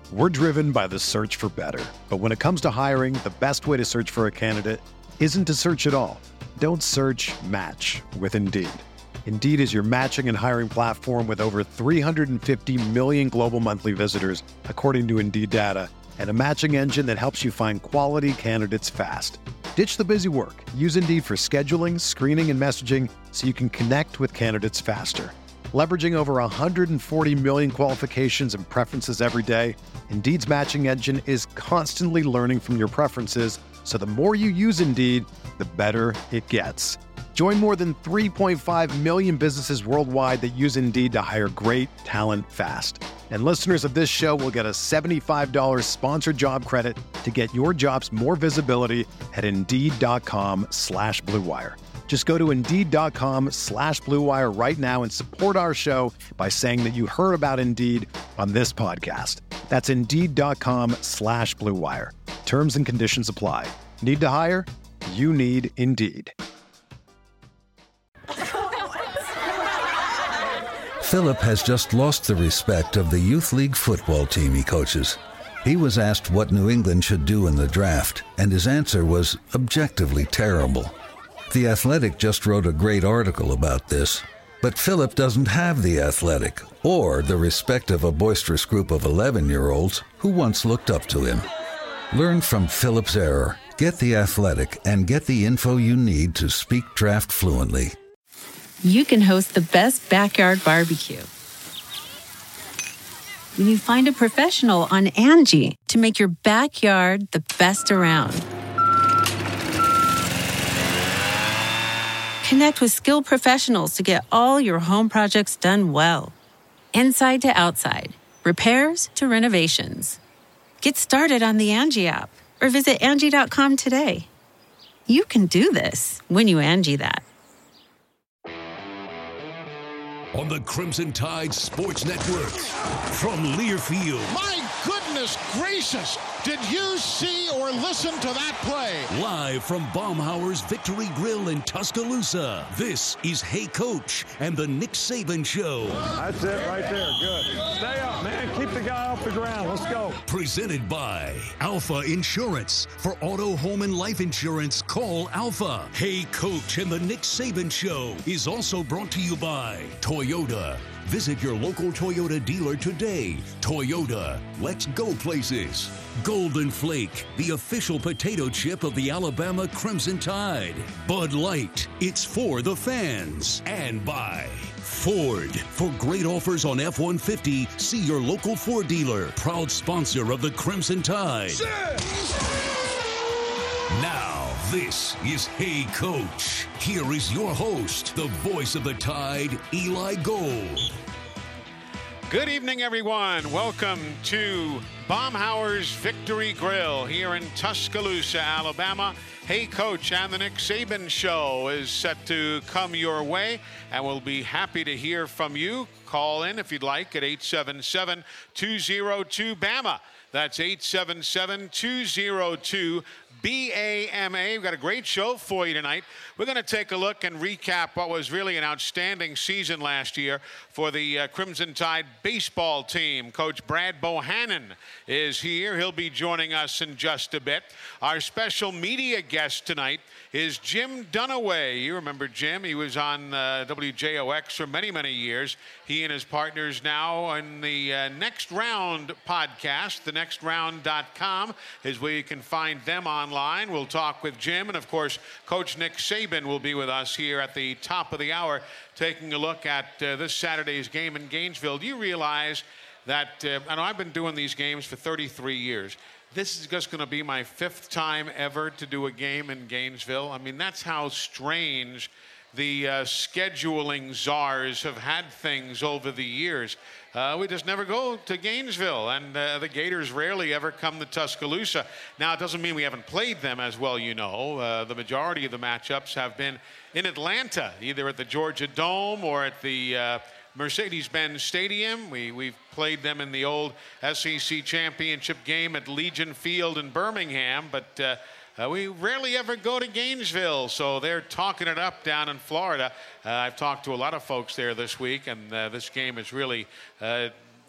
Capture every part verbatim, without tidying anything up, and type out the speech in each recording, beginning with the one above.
We're driven by the search for better. But when it comes to hiring, the best way to search for a candidate isn't to search at all. Don't search, match with Indeed. Indeed is your matching and hiring platform with over three hundred fifty million global monthly visitors, according to Indeed data, and a matching engine that helps you find quality candidates fast. Ditch the busy work. Use Indeed for scheduling, screening, and messaging so you can connect with candidates faster. Leveraging over one hundred forty million qualifications and preferences every day, Indeed's matching engine is constantly learning from your preferences, so the more you use Indeed, the better it gets. Join more than three point five million businesses worldwide that use Indeed to hire great talent fast. And listeners of this show will get a seventy-five dollars sponsored job credit to get your jobs more visibility at Indeed.com slash Blue Wire. Just go to Indeed.com slash Blue Wire right now and support our show by saying that you heard about Indeed on this podcast. That's Indeed.com slash Blue Wire. Terms and conditions apply. Need to hire? You need Indeed. Philip has just lost the respect of the youth league football team he coaches. He was asked what New England should do in the draft, and his answer was objectively terrible. The Athletic just wrote a great article about this, but Philip doesn't have The Athletic or the respect of a boisterous group of eleven-year-olds who once looked up to him. Learn from Philip's error, get The Athletic, and get the info you need to speak draft fluently. You can host the best backyard barbecue when you find a professional on Angie to make your backyard the best around. Connect with skilled professionals to get all your home projects done well. Inside to outside, repairs to renovations. Get started on the Angie app or visit Angie dot com today. You can do this when you Angie that. On the Crimson Tide Sports Network, from Learfield. My goodness gracious! Did you see or listen to that play? Live from Baumhauer's Victory Grill in Tuscaloosa, this is Hey Coach and the Nick Saban Show. That's it right there. Good. Stay up, man. Keep the guy off the ground. Let's go. Presented by Alpha Insurance. For auto, home, and life insurance, call Alpha. Hey Coach and the Nick Saban Show is also brought to you by Toyota. Visit your local Toyota dealer today. Toyota, let's go places. Golden Flake, the official potato chip of the Alabama Crimson Tide. Bud Light, it's for the fans. And by Ford. For great offers on F one fifty, see your local Ford dealer. Proud sponsor of the Crimson Tide. Now, this is Hey Coach. Here is your host, the voice of the Tide, Eli Gold. Good evening, everyone. Welcome to Baumhauer's Victory Grill here in Tuscaloosa, Alabama. Hey Coach and the Nick Saban Show is set to come your way, and we'll be happy to hear from you. Call in if you'd like at eight seven seven, two oh two, B A M A. That's eight seven seven, two oh two, B A M A. We've got a great show for you tonight. We're going to take a look and recap what was really an outstanding season last year for the uh, Crimson Tide baseball team. Coach Brad Bohannon is here. He'll be joining us in just a bit. Our special media guest tonight is Jim Dunaway. You remember Jim. He was on uh, W J O X for many, many years. He and his partners now in the uh, Next Round podcast. The next round dot com is where you can find them online. We'll talk with Jim, and of course, Coach Nick Saban will be with us here at the top of the hour, taking a look at uh, this Saturday's game in Gainesville. Do you realize that, uh, I know I've been doing these games for thirty-three years. This is just going to be my fifth time ever to do a game in Gainesville. I mean, that's how strange the uh, scheduling czars have had things over the years. Uh, we just never go to Gainesville, and uh, the Gators rarely ever come to Tuscaloosa. Now, it doesn't mean we haven't played them as well, you know. Uh, the majority of the matchups have been in Atlanta, either at the Georgia Dome or at the uh, Mercedes-Benz Stadium. We, we've played them in the old S E C championship game at Legion Field in Birmingham, but uh, uh, we rarely ever go to Gainesville, so they're talking it up down in Florida. Uh, I've talked to a lot of folks there this week, and uh, this game is really uh,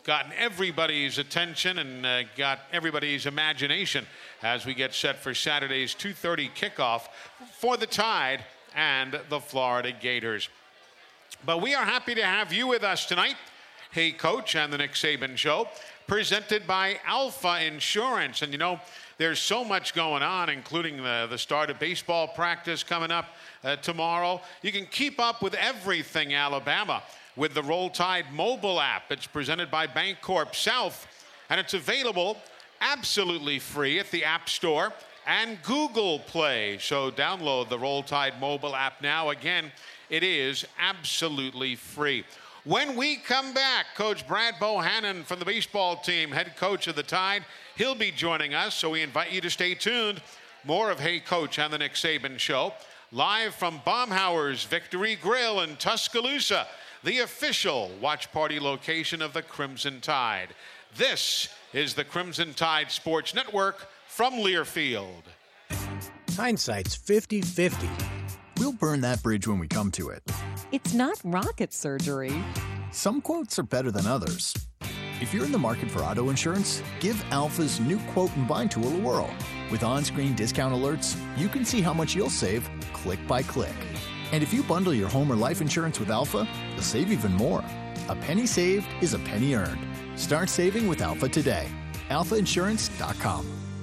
gotten everybody's attention and uh, got everybody's imagination as we get set for Saturday's two thirty kickoff for the Tide and the Florida Gators. But we are happy to have you with us tonight. Hey Coach and the Nick Saban Show, presented by Alpha Insurance. And you know, there's so much going on, including the, the start of baseball practice coming up uh, tomorrow. You can keep up with everything Alabama with the Roll Tide mobile app. It's presented by Bancorp South, and it's available absolutely free at the App Store and Google Play. So download the Roll Tide mobile app now. Again, it is absolutely free. When we come back, Coach Brad Bohannon from the baseball team, head coach of the Tide, he'll be joining us, so we invite you to stay tuned. More of Hey Coach and the Nick Saban Show, live from Baumhauer's Victory Grill in Tuscaloosa, the official watch party location of the Crimson Tide. This is the Crimson Tide Sports Network from Learfield. Hindsight's fifty fifty. We'll burn that bridge when we come to it. It's not rocket surgery. Some quotes are better than others. If you're in the market for auto insurance, give Alpha's new quote and bind tool a whirl. With on-screen discount alerts, you can see how much you'll save click by click. And if you bundle your home or life insurance with Alpha, you'll save even more. A penny saved is a penny earned. Start saving with Alpha today. alpha insurance dot com.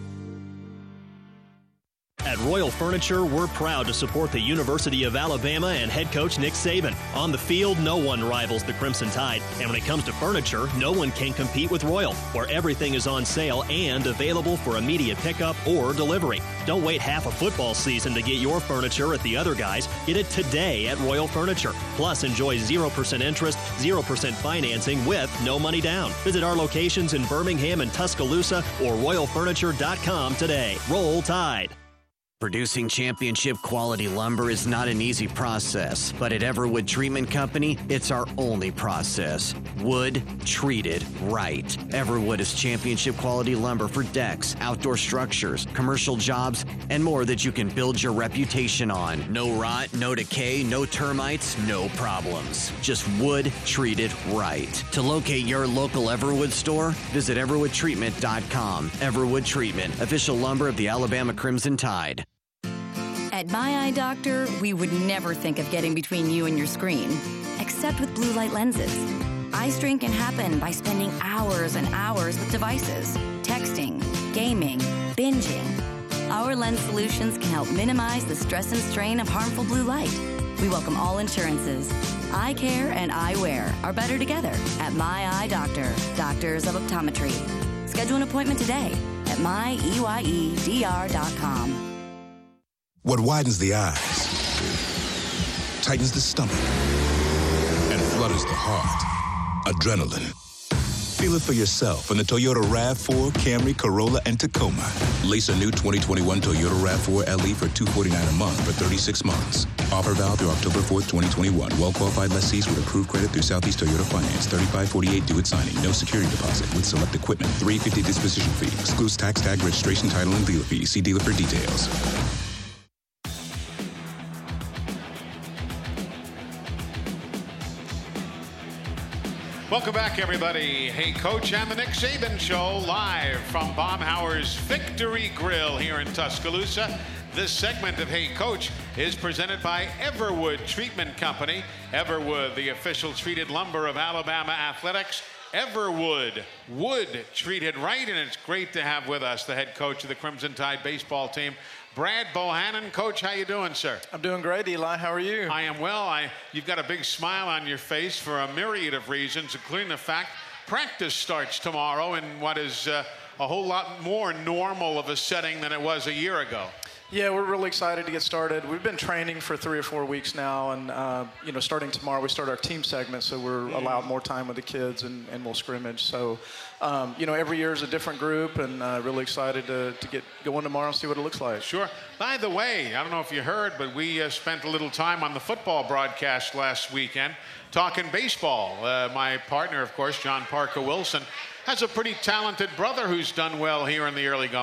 At Royal Furniture, we're proud to support the University of Alabama and head coach Nick Saban. On the field, no one rivals the Crimson Tide. And when it comes to furniture, no one can compete with Royal, where everything is on sale and available for immediate pickup or delivery. Don't wait half a football season to get your furniture at the other guys. Get it today at Royal Furniture. Plus, enjoy zero percent interest, zero percent financing with no money down. Visit our locations in Birmingham and Tuscaloosa or royal furniture dot com today. Roll Tide. Producing championship quality lumber is not an easy process, but at Everwood Treatment Company, it's our only process. Wood treated right. Everwood is championship quality lumber for decks, outdoor structures, commercial jobs, and more that you can build your reputation on. No rot, no decay, no termites, no problems. Just wood treated right. To locate your local Everwood store, visit everwood treatment dot com. Everwood Treatment, official lumber of the Alabama Crimson Tide. At My Eye Doctor, we would never think of getting between you and your screen, except with blue light lenses. Eye strain can happen by spending hours and hours with devices, texting, gaming, binging. Our lens solutions can help minimize the stress and strain of harmful blue light. We welcome all insurances. Eye care and eyewear are better together at My Eye Doctor, Doctors of Optometry. Schedule an appointment today at my E Y E D R dot com. What widens the eyes, tightens the stomach, and flutters the heart. Adrenaline. Feel it for yourself in the Toyota RAV four, Camry, Corolla, and Tacoma. Lease a new twenty twenty-one Toyota RAV four L E for two hundred forty-nine dollars a month for thirty-six months. Offer valid through October fourth, twenty twenty-one. Well-qualified lessees with approved credit through Southeast Toyota Finance. thirty-five forty-eight due at signing. No security deposit with select equipment. three hundred fifty dollars disposition fee. Excludes tax, tag, registration, title, and dealer fee. See dealer for details. Welcome back, everybody. Hey Coach and the Nick Saban Show, live from Baumhauer's Victory Grill here in Tuscaloosa. This segment of Hey Coach is presented by Everwood Treatment Company. Everwood, the official treated lumber of Alabama athletics. Everwood, wood treated right, and it's great to have with us the head coach of the Crimson Tide baseball team, Brad Bohannon. Coach, how you doing, sir? I'm doing great, Eli. How are you? I am well. I, you've got a big smile on your face for a myriad of reasons, including the fact practice starts tomorrow in what is uh, a whole lot more normal of a setting than it was a year ago. Yeah, we're really excited to get started. We've been training for three or four weeks now, and uh, you know, starting tomorrow, we start our team segment, so we're allowed more time with the kids, and, and we'll scrimmage. So, um, you know, every year is a different group, and uh, really excited to, to get going tomorrow and see what it looks like. Sure. By the way, I don't know if you heard, but we uh, spent a little time on the football broadcast last weekend talking baseball. Uh, my partner, of course, John Parker Wilson, has a pretty talented brother who's done well here in the early going.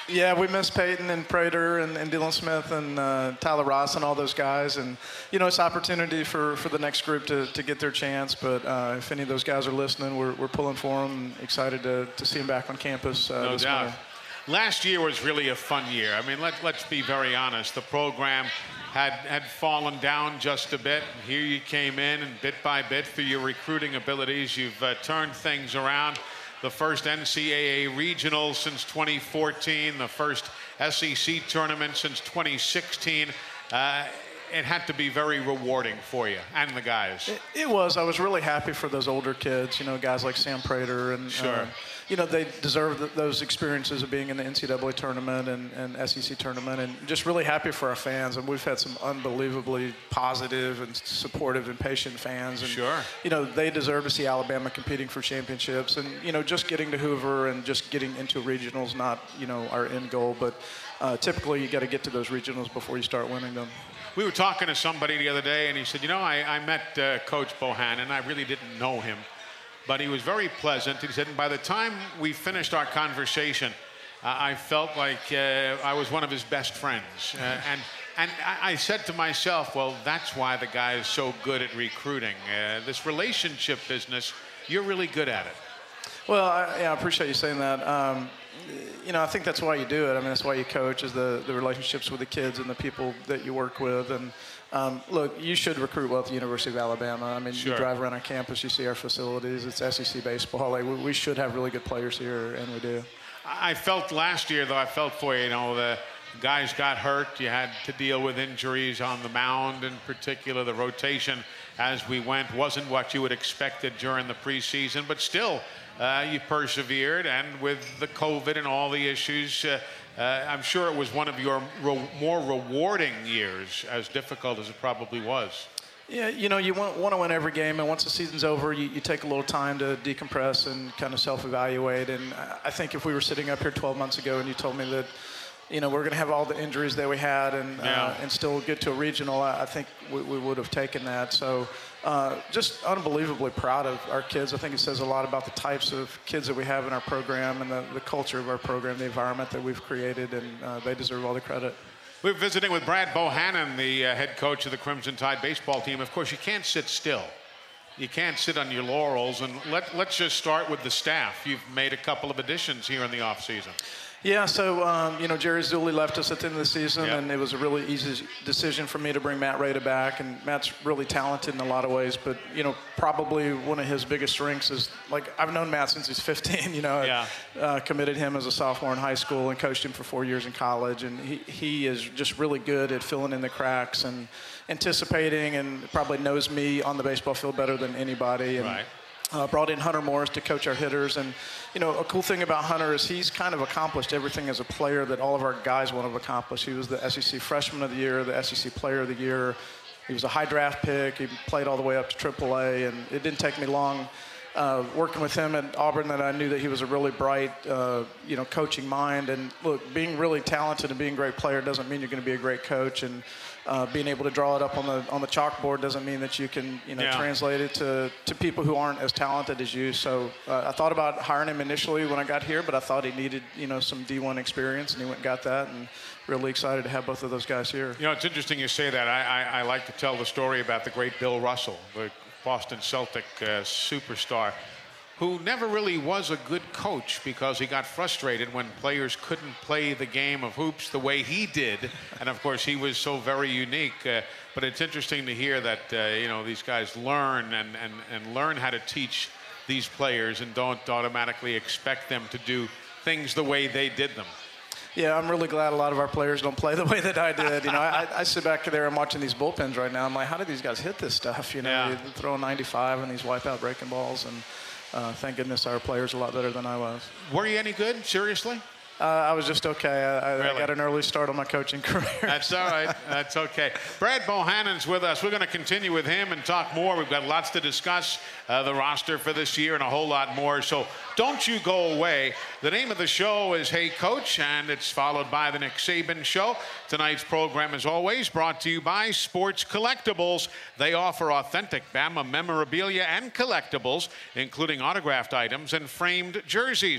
Yeah, we miss Peyton and Prater and, and Dylan Smith and uh, Tyler Ross and all those guys. And, you know, it's opportunity for, for the next group to, to get their chance. But uh, if any of those guys are listening, we're, we're pulling for them and excited to, to see them back on campus uh, no this doubt. winter. Last year was really a fun year. I mean, let, let's be very honest. The program had, had fallen down just a bit. Here you came in, and bit by bit, through your recruiting abilities, you've uh, turned things around. The first N C double A regional since twenty fourteen, the first S E C tournament since twenty sixteen. Uh, it had to be very rewarding for you and the guys. It, it was. I was really happy for those older kids, you know, guys like Sam Prater. And, sure. uh, you know, they deserve th those experiences of being in the N C double A tournament and, and S E C tournament. And just really happy for our fans. And we've had some unbelievably positive and supportive and patient fans. And, sure. you know, they deserve to see Alabama competing for championships. And, you know, just getting to Hoover and just getting into regionals, not, you know, our end goal. But uh, typically you got to get to those regionals before you start winning them. We were talking to somebody the other day, and he said, you know, I, I met uh, Coach Bohannon. I really didn't know him, but he was very pleasant. He said, and by the time we finished our conversation, uh, I felt like uh, I was one of his best friends. Uh, and and I, I said to myself, well, that's why the guy is so good at recruiting. Uh, this relationship business, you're really good at it. Well, I, yeah, I appreciate you saying that. Um, you know, I think that's why you do it. I mean, that's why you coach, is the, the relationships with the kids and the people that you work with. And um, look, you should recruit well at the University of Alabama. I mean, sure. You drive around our campus, you see our facilities. It's S E C baseball. Like, we, we should have really good players here, and we do. I felt last year, though, I felt for you, you know, the guys got hurt. You had to deal with injuries on the mound in particular. The rotation as we went wasn't what you would expected during the preseason, but still, Uh, you persevered, and with the COVID and all the issues, uh, uh, I'm sure it was one of your re more rewarding years, as difficult as it probably was. Yeah, you know, you want, want to win every game, and once the season's over, you, you take a little time to decompress and kind of self-evaluate. And I think if we were sitting up here twelve months ago and you told me that, you know, we're going to have all the injuries that we had and yeah. uh, and still get to a regional, I, I think we, we would have taken that. So uh, just unbelievably proud of our kids. I think it says a lot about the types of kids that we have in our program and the, the culture of our program, the environment that we've created, and uh, they deserve all the credit. We're visiting with Brad Bohannon, the uh, head coach of the Crimson Tide baseball team. Of course, you can't sit still. You can't sit on your laurels. And let, let's just start with the staff. You've made a couple of additions here in the offseason. Yeah, so, um, you know, Jerry Zulli left us at the end of the season, yep. and it was a really easy decision for me to bring Matt Rada back. And Matt's really talented in a lot of ways, but, you know, probably one of his biggest strengths is, like, I've known Matt since he's fifteen, you know. Yeah. I uh, committed him as a sophomore in high school and coached him for four years in college. And he, he is just really good at filling in the cracks and anticipating, and probably knows me on the baseball field better than anybody. And, right. Uh, brought in Hunter Morris to coach our hitters. And, you know, a cool thing about Hunter is he's kind of accomplished everything as a player that all of our guys want to accomplish. He was the S E C Freshman of the Year, the S E C Player of the Year. He was a high draft pick. He played all the way up to triple A, and it didn't take me long uh, working with him at Auburn that I knew that he was a really bright, uh, you know, coaching mind. And, look, being really talented and being a great player doesn't mean you're going to be a great coach. And Uh, being able to draw it up on the on the chalkboard doesn't mean that you can, you know, yeah. translate it to, to people who aren't as talented as you. So uh, I thought about hiring him initially when I got here, but I thought he needed, you know, some D one experience, and he went and got that. And really excited to have both of those guys here. You know, it's interesting you say that. I, I, I like to tell the story about the great Bill Russell, the Boston Celtic uh, superstar, who never really was a good coach because he got frustrated when players couldn't play the game of hoops the way he did. And, of course, he was so very unique. Uh, but it's interesting to hear that, uh, you know, these guys learn and, and, and learn how to teach these players and don't automatically expect them to do things the way they did them. Yeah, I'm really glad a lot of our players don't play the way that I did. You know, I, I sit back there and watching these bullpens right now. I'm like, how do these guys hit this stuff? You know, yeah. you throw a ninety-five and these wipe out breaking balls. And Uh, thank goodness our players are a lot better than I was. Were you any good? Seriously? Uh, I was just okay. I, I, really? I got an early start on my coaching career. That's all right. That's okay. Brad Bohannon's with us. We're going to continue with him and talk more. We've got lots to discuss, uh, the roster for this year and a whole lot more. So don't you go away. The name of the show is Hey Coach, and it's followed by the Nick Saban Show. Tonight's program, as always, brought to you by Sports Collectibles. They offer authentic Bama memorabilia and collectibles, including autographed items and framed jerseys.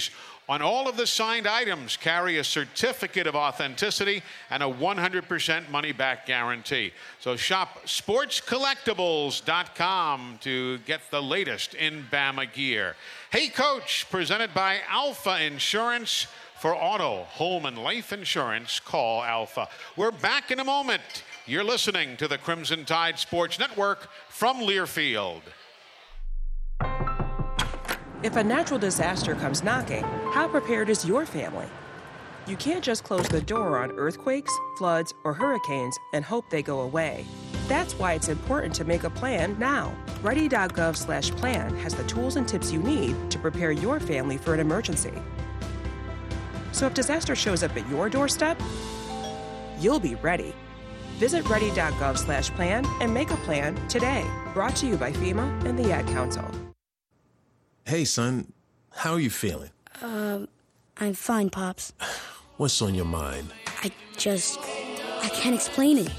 on all of the signed items carry a certificate of authenticity and a one hundred percent money-back guarantee. So shop sports collectibles dot com to get the latest in Bama gear. Hey Coach, presented by Alpha Insurance. For auto, home, and life insurance, call Alpha. We're back in a moment. You're listening to the Crimson Tide Sports Network from Learfield. If a natural disaster comes knocking, how prepared is your family? You can't just close the door on earthquakes, floods, or hurricanes and hope they go away. That's why it's important to make a plan now. Ready dot gov slash plan has the tools and tips you need to prepare your family for an emergency. So if disaster shows up at your doorstep, you'll be ready. Visit ready dot gov slash plan and make a plan today. Brought to you by FEMA and the Ad Council. Hey, son. How are you feeling? Um, I'm fine, Pops. What's on your mind? I just... I can't explain it.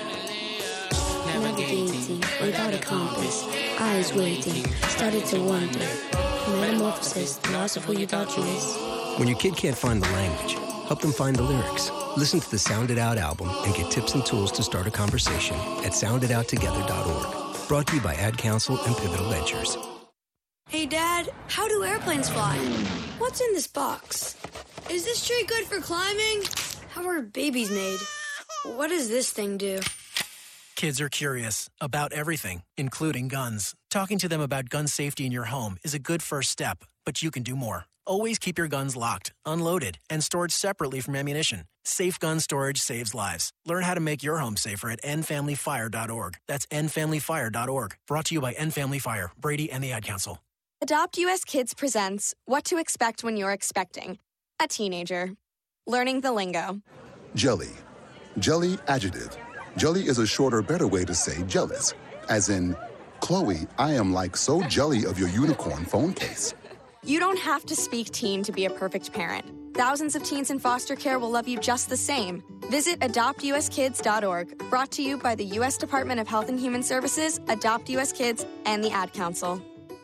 Navigating without a compass, eyes waiting, started to wonder. Metamorphosis, the loss of who you thought you is. When your kid can't find the language, help them find the lyrics. Listen to the Sound It Out album and get tips and tools to start a conversation at sound it out together dot org. Brought to you by Ad Council and Pivotal Ventures. Hey, Dad, how do airplanes fly? What's in this box? Is this tree good for climbing? How are babies made? What does this thing do? Kids are curious about everything, including guns. Talking to them about gun safety in your home is a good first step, but you can do more. Always keep your guns locked, unloaded, and stored separately from ammunition. Safe gun storage saves lives. Learn how to make your home safer at end family fire dot org. That's end family fire dot org. Brought to you by End Family Fire, Brady, and the Ad Council. Adopt U S Kids presents What to Expect When You're Expecting a Teenager. Learning the lingo. Jelly. Jelly adjective. Jelly is a shorter, better way to say jealous. As in, Chloe, I am like so jelly of your unicorn phone case. You don't have to speak teen to be a perfect parent. Thousands of teens in foster care will love you just the same. Visit adopt u s kids dot org. Brought to you by the U S Department of Health and Human Services, Adopt U S Kids, and the Ad Council.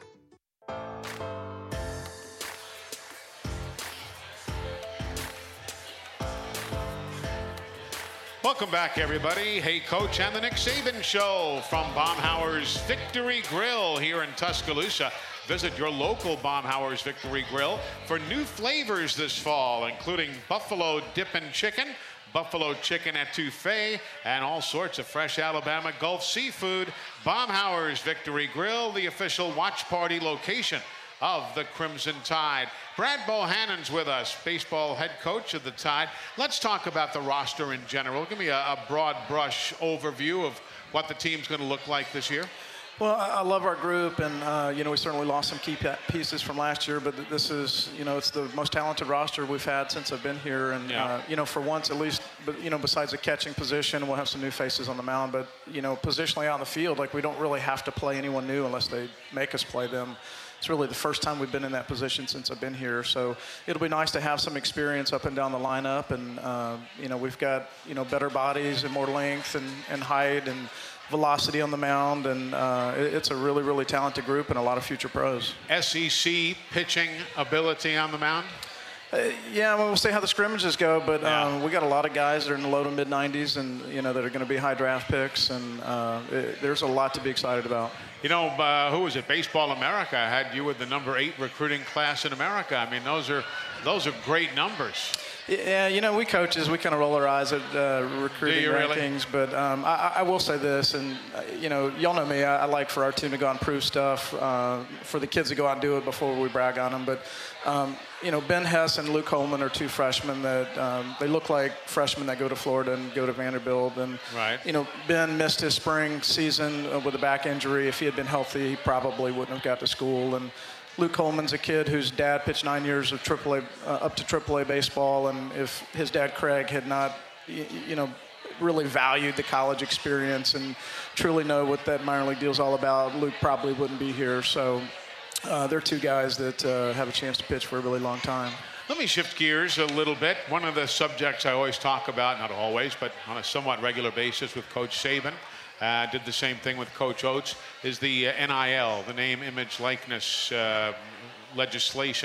Welcome back, everybody. Hey, Coach, and the Nick Saban Show from Baumhauer's Victory Grill here in Tuscaloosa. Visit your local Baumhauer's Victory Grill for new flavors this fall, including buffalo dippin' chicken, buffalo chicken etouffee, and all sorts of fresh Alabama Gulf seafood. Baumhauer's Victory Grill, the official watch party location of the Crimson Tide. Brad Bohannon's with us, baseball head coach of the Tide. Let's talk about the roster in general. Give me a, a broad brush overview of what the team's going to look like this year. Well, I love our group, and uh, you know, we certainly lost some key pieces from last year, but this is, you know, it's the most talented roster we've had since I've been here, and yeah. uh, you know, for once at least, but you know, besides the catching position, we'll have some new faces on the mound, but you know, positionally out in the field, like we don't really have to play anyone new unless they make us play them. It's really the first time we've been in that position since I've been here, so it'll be nice to have some experience up and down the lineup, and uh, you know, we've got, you know, better bodies and more length and, and height and velocity on the mound, and uh, it's a really, really talented group and a lot of future pros. S E C pitching ability on the mound? Uh, yeah, well, we'll see how the scrimmages go, but yeah. um, we got a lot of guys that are in the low to mid nineties, and you know, that are going to be high draft picks, and uh, it, there's a lot to be excited about. You know, uh, who was it? Baseball America had you with the number eight recruiting class in America. I mean, those are those are great numbers. Yeah, you know, we coaches, we kind of roll our eyes at uh, recruiting rankings, really? but um, I, I will say this, and, uh, you know, y'all know me, I, I like for our team to go out and prove stuff, uh, for the kids to go out and do it before we brag on them, but, um, you know, Ben Hess and Luke Coleman are two freshmen that, um, they look like freshmen that go to Florida and go to Vanderbilt, and, right. you know, Ben missed his spring season with a back injury. If he had been healthy, he probably wouldn't have got to school, and Luke Coleman's a kid whose dad pitched nine years of triple A, uh, up to triple A baseball, and if his dad Craig had not, you, you know, really valued the college experience and truly know what that minor league deal's all about, Luke probably wouldn't be here. So uh, they're two guys that uh, have a chance to pitch for a really long time. Let me shift gears a little bit. One of the subjects I always talk about, not always, but on a somewhat regular basis with Coach Saban, Uh, did the same thing with Coach Oates, is the uh, N I L, the name, image, likeness uh, legislation.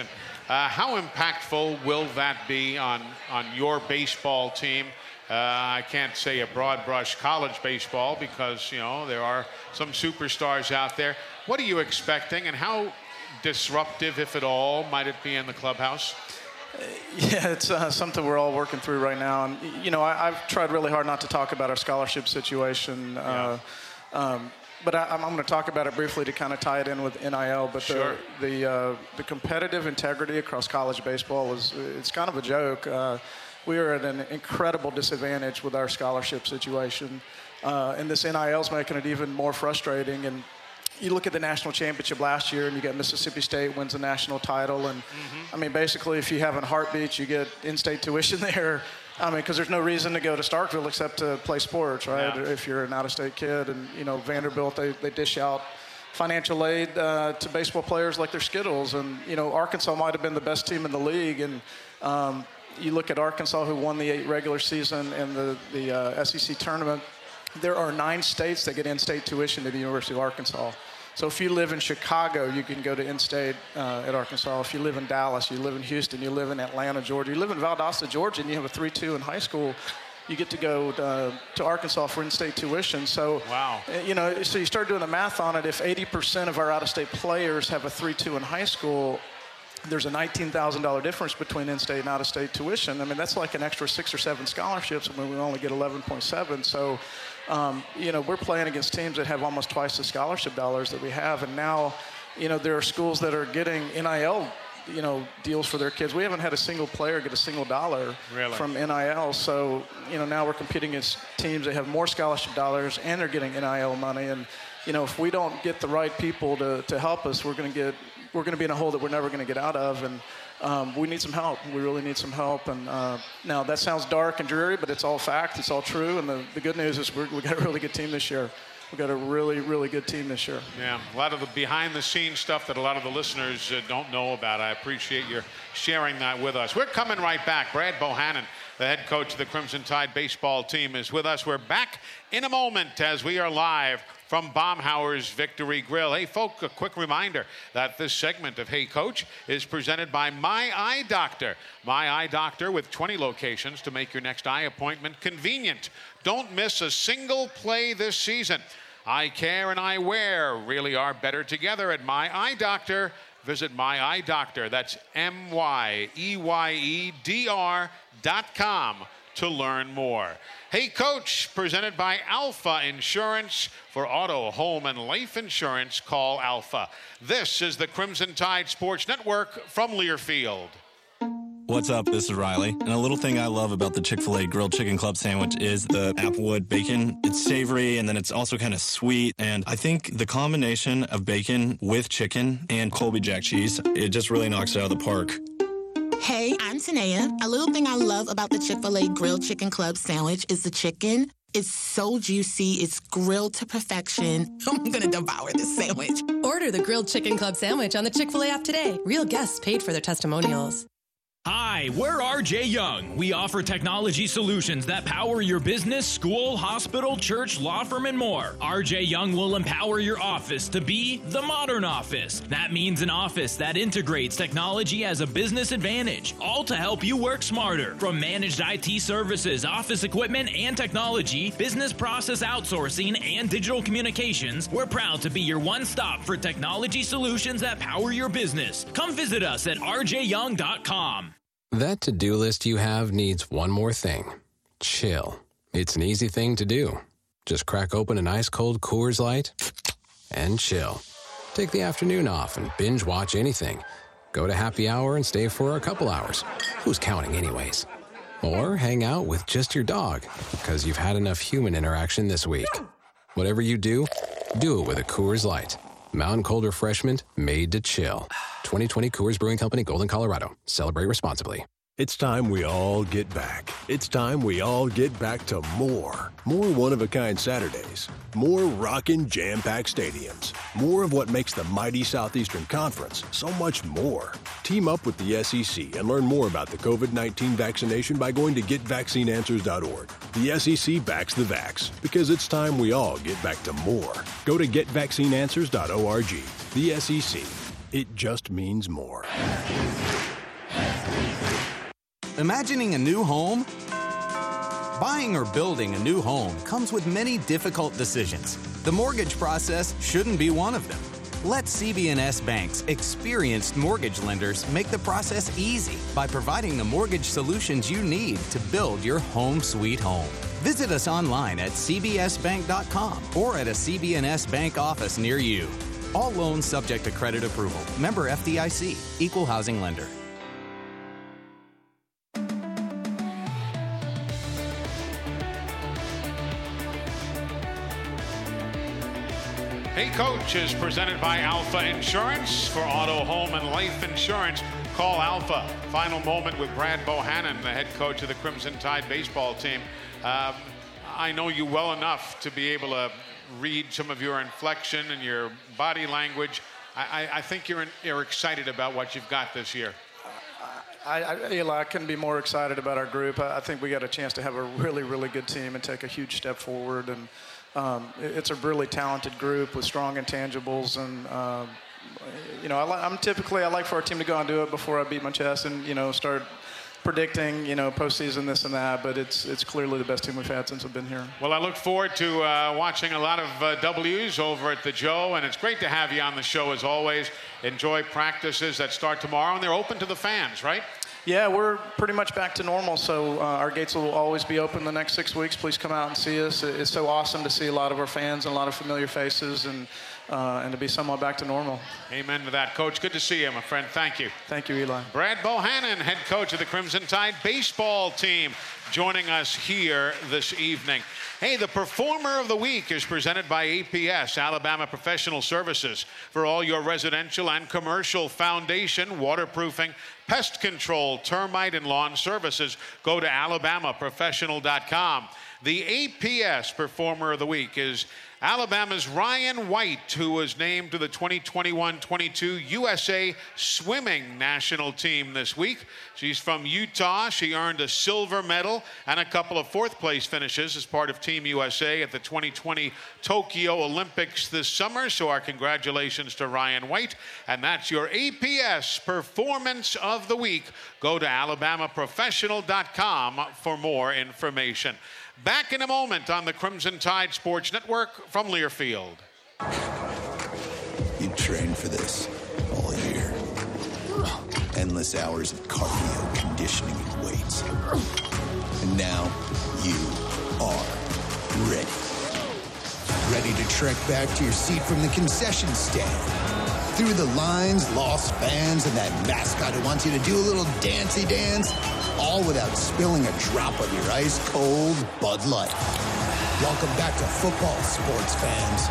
Uh, how impactful will that be on, on your baseball team? Uh, I can't say a broad brush college baseball because, you know, there are some superstars out there. What are you expecting, and how disruptive, if at all, might it be in the clubhouse? Yeah, it's uh, something we're all working through right now. And, you know, I, I've tried really hard not to talk about our scholarship situation. Uh, yeah. um, but I, I'm going to talk about it briefly to kind of tie it in with N I L. But sure. the the, uh, the competitive integrity across college baseball is it's kind of a joke. Uh, we are at an incredible disadvantage with our scholarship situation. Uh, and this N I L is making it even more frustrating. And you look at the national championship last year, and you get Mississippi State wins the national title. And, mm-hmm. I mean, basically, if you have a heartbeat, you get in-state tuition there. I mean, because there's no reason to go to Starkville except to play sports, right? Yeah. If you're an out-of-state kid. And, you know, Vanderbilt, they, they dish out financial aid uh, to baseball players like they're Skittles. And, you know, Arkansas might have been the best team in the league. And um, you look at Arkansas, who won the eight regular season and the, the uh, S E C tournament. There are nine states that get in-state tuition to the University of Arkansas. So if you live in Chicago, you can go to in-state uh, at Arkansas. If you live in Dallas, you live in Houston, you live in Atlanta, Georgia, you live in Valdosta, Georgia, and you have a three two in high school, you get to go uh, to Arkansas for in-state tuition. So, wow. you know, so you start doing the math on it. If eighty percent of our out-of-state players have a three two in high school, there's a nineteen thousand dollars difference between in-state and out-of-state tuition. I mean, that's like an extra six or seven scholarships when we only get eleven point seven. So, um, you know, we're playing against teams that have almost twice the scholarship dollars that we have. And now, you know, there are schools that are getting N I L, you know, deals for their kids. We haven't had a single player get a single dollar really? from N I L. So, you know, now we're competing against teams that have more scholarship dollars and they're getting N I L money. And, you know, if we don't get the right people to, to help us, we're going to get we're going to be in a hole that we're never going to get out of. And um, we need some help. We really need some help. And uh, now that sounds dark and dreary, but it's all fact. It's all true. And the, the good news is we're, we've got a really good team this year. We've got a really, really good team this year. Yeah, a lot of the behind-the-scenes stuff that a lot of the listeners uh, don't know about. I appreciate your sharing that with us. We're coming right back. Brad Bohannon, the head coach of the Crimson Tide baseball team, is with us. We're back in a moment as we are live from Baumhower's Victory Grill. Hey, folk, a quick reminder that this segment of Hey Coach is presented by My Eye Doctor. My Eye Doctor with twenty locations to make your next eye appointment convenient. Don't miss a single play this season. Eye care and eyewear really are better together at My Eye Doctor. Visit My Eye Doctor. That's M Y E Y E D R dot com to learn more. Hey Coach, presented by Alpha Insurance. For auto, home, and life insurance, call Alpha. This is the Crimson Tide Sports Network from Learfield. What's up? This is Riley. And a little thing I love about the Chick-fil-A Grilled Chicken Club sandwich is the Applewood bacon. It's savory, and then it's also kind of sweet. And I think the combination of bacon with chicken and Colby Jack cheese, it just really knocks it out of the park. Hey, I'm Tanea. A little thing I love about the Chick-fil-A Grilled Chicken Club sandwich is the chicken. It's so juicy. It's grilled to perfection. I'm going to devour this sandwich. Order the Grilled Chicken Club sandwich on the Chick-fil-A app today. Real guests paid for their testimonials. Hi, we're R J Young. We offer technology solutions that power your business, school, hospital, church, law firm, and more. R J Young will empower your office to be the modern office. That means an office that integrates technology as a business advantage, all to help you work smarter. From managed I T services, office equipment, and technology, business process outsourcing, and digital communications, we're proud to be your one-stop for technology solutions that power your business. Come visit us at R J young dot com. That to-do list you have needs one more thing. Chill. It's an easy thing to do. Just crack open an ice-cold Coors Light and chill. Take the afternoon off and binge watch anything. Go to happy hour and stay for a couple hours. Who's counting anyways? Or hang out with just your dog, because you've had enough human interaction this week. Whatever you do, do it with a Coors Light. Mountain Cold Refreshment made to chill. twenty twenty Coors Brewing Company, Golden, Colorado. Celebrate responsibly. It's time we all get back. It's time we all get back to more. More one-of-a-kind Saturdays. More rockin' jam-packed stadiums. More of what makes the mighty Southeastern Conference so much more. Team up with the S E C and learn more about the covid nineteen vaccination by going to get vaccine answers dot org. The S E C backs the vax because it's time we all get back to more. Go to get vaccine answers dot org. The S E C. It just means more. Imagining a new home? Buying or building a new home comes with many difficult decisions. The mortgage process shouldn't be one of them. Let C B N S Bank's experienced mortgage lenders make the process easy by providing the mortgage solutions you need to build your home sweet home. Visit us online at c b s bank dot com or at a C B N S Bank office near you. All loans subject to credit approval. Member F D I C. Equal housing lender. Hey Coach is presented by Alpha Insurance. For auto, home, and life insurance, call Alpha. Final moment with Brad Bohannon, the head coach of the Crimson Tide baseball team. Um, I know you well enough to be able to read some of your inflection and your body language. I, I, I think you're, in, you're excited about what you've got this year. I, I, Eli, I couldn't be more excited about our group. I, I think we got a chance to have a really, really good team and take a huge step forward. And um, it, it's a really talented group with strong intangibles. And, um, you know, I, I'm typically, I like for our team to go and do it before I beat my chest and, you know, start predicting, you know, postseason this and that, but it's it's clearly the best team we've had since I've been here. Well, I look forward to uh, watching a lot of uh, W's over at the Joe, and it's great to have you on the show as always. Enjoy practices that start tomorrow, and they're open to the fans, right? Yeah, we're pretty much back to normal, so uh, our gates will always be open the next six weeks. Please come out and see us. It's so awesome to see a lot of our fans and a lot of familiar faces, and uh, and to be somewhat back to normal. Amen to that, Coach. Good to see you, my friend. Thank you. Thank you, Eli. Brad Bohannon, head coach of the Crimson Tide baseball team, joining us here this evening. Hey, the Performer of the Week is presented by A P S, Alabama Professional Services, for all your residential and commercial foundation, waterproofing, pest control, termite, and lawn services. Go to alabama professional dot com. The A P S Performer of the Week is Alabama's Ryan White, who was named to the twenty twenty-one twenty-two U S A Swimming National Team this week. She's from Utah. She earned a silver medal and a couple of fourth-place finishes as part of Team U S A at the twenty twenty Tokyo Olympics this summer. So our congratulations to Ryan White. And that's your A P S Performance of the Week. Go to alabama professional dot com for more information. Back in a moment on the Crimson Tide Sports Network from Learfield. You trained for this all year. Endless hours of cardio, conditioning, and weights. And now you are ready. Ready to trek back to your seat from the concession stand. Through the lines, lost fans, and that mascot who wants you to do a little dancey dance. All without spilling a drop of your ice-cold Bud Light. Welcome back to football, sports fans.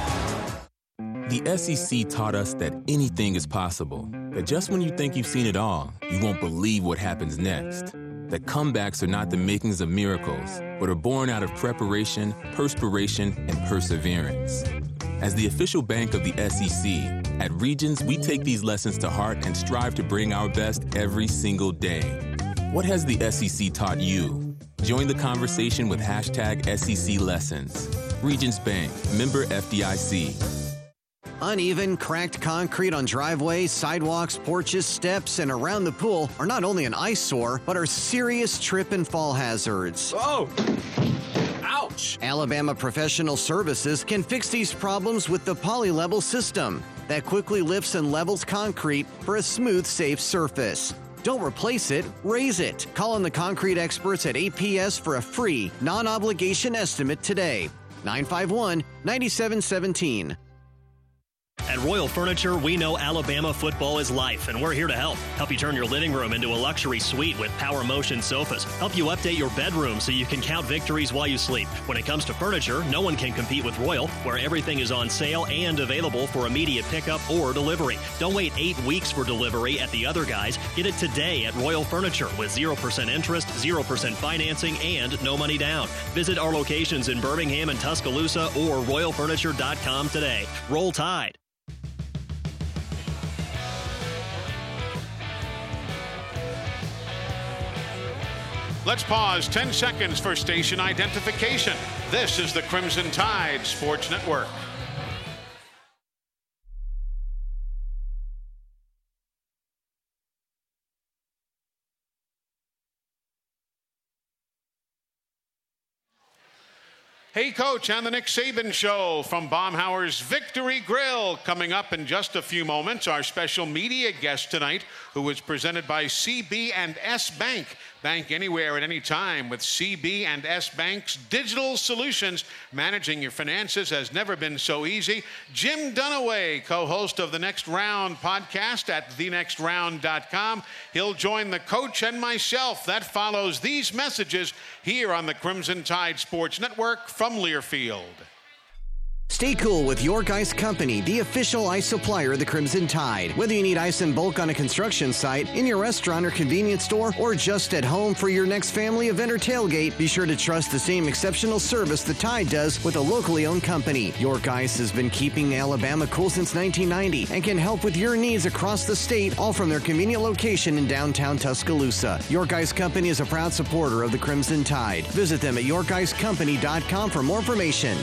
The S E C taught us that anything is possible. That just when you think you've seen it all, you won't believe what happens next. That comebacks are not the makings of miracles, but are born out of preparation, perspiration, and perseverance. As the official bank of the S E C, at Regions, we take these lessons to heart and strive to bring our best every single day. What has the S E C taught you? Join the conversation with hashtag S E C Lessons. Regions Bank, member F D I C. Uneven, cracked concrete on driveways, sidewalks, porches, steps, and around the pool are not only an eyesore, but are serious trip and fall hazards. Oh! Ouch! Alabama Professional Services can fix these problems with the Poly-Level system that quickly lifts and levels concrete for a smooth, safe surface. Don't replace it, raise it. Call on the concrete experts at A P S for a free, non-obligation estimate today. nine five one, nine seven one seven. At Royal Furniture, we know Alabama football is life, and we're here to help. Help you turn your living room into a luxury suite with power motion sofas. Help you update your bedroom so you can count victories while you sleep. When it comes to furniture, no one can compete with Royal, where everything is on sale and available for immediate pickup or delivery. Don't wait eight weeks for delivery at the other guys. Get it today at Royal Furniture with zero percent interest, zero percent financing, and no money down. Visit our locations in Birmingham and Tuscaloosa or royal furniture dot com today. Roll Tide. Let's pause ten seconds for station identification. This is the Crimson Tide Sports Network. Hey, Coach, and the Nick Saban Show from Baumhauer's Victory Grill. Coming up in just a few moments, our special media guest tonight, who is presented by C B and S Bank. Bank anywhere at any time with C B and S Bank's digital solutions. Managing your finances has never been so easy. Jim Dunaway, co-host of the Next Round podcast at the next round dot com. He'll join the coach and myself. That follows these messages here on the Crimson Tide Sports Network from Learfield. Stay cool with York Ice Company, the official ice supplier of the Crimson Tide. Whether you need ice in bulk on a construction site, in your restaurant or convenience store, or just at home for your next family event or tailgate, be sure to trust the same exceptional service the Tide does with a locally owned company. York Ice has been keeping Alabama cool since nineteen ninety and can help with your needs across the state, all from their convenient location in downtown Tuscaloosa. York Ice Company is a proud supporter of the Crimson Tide. Visit them at york ice company dot com for more information.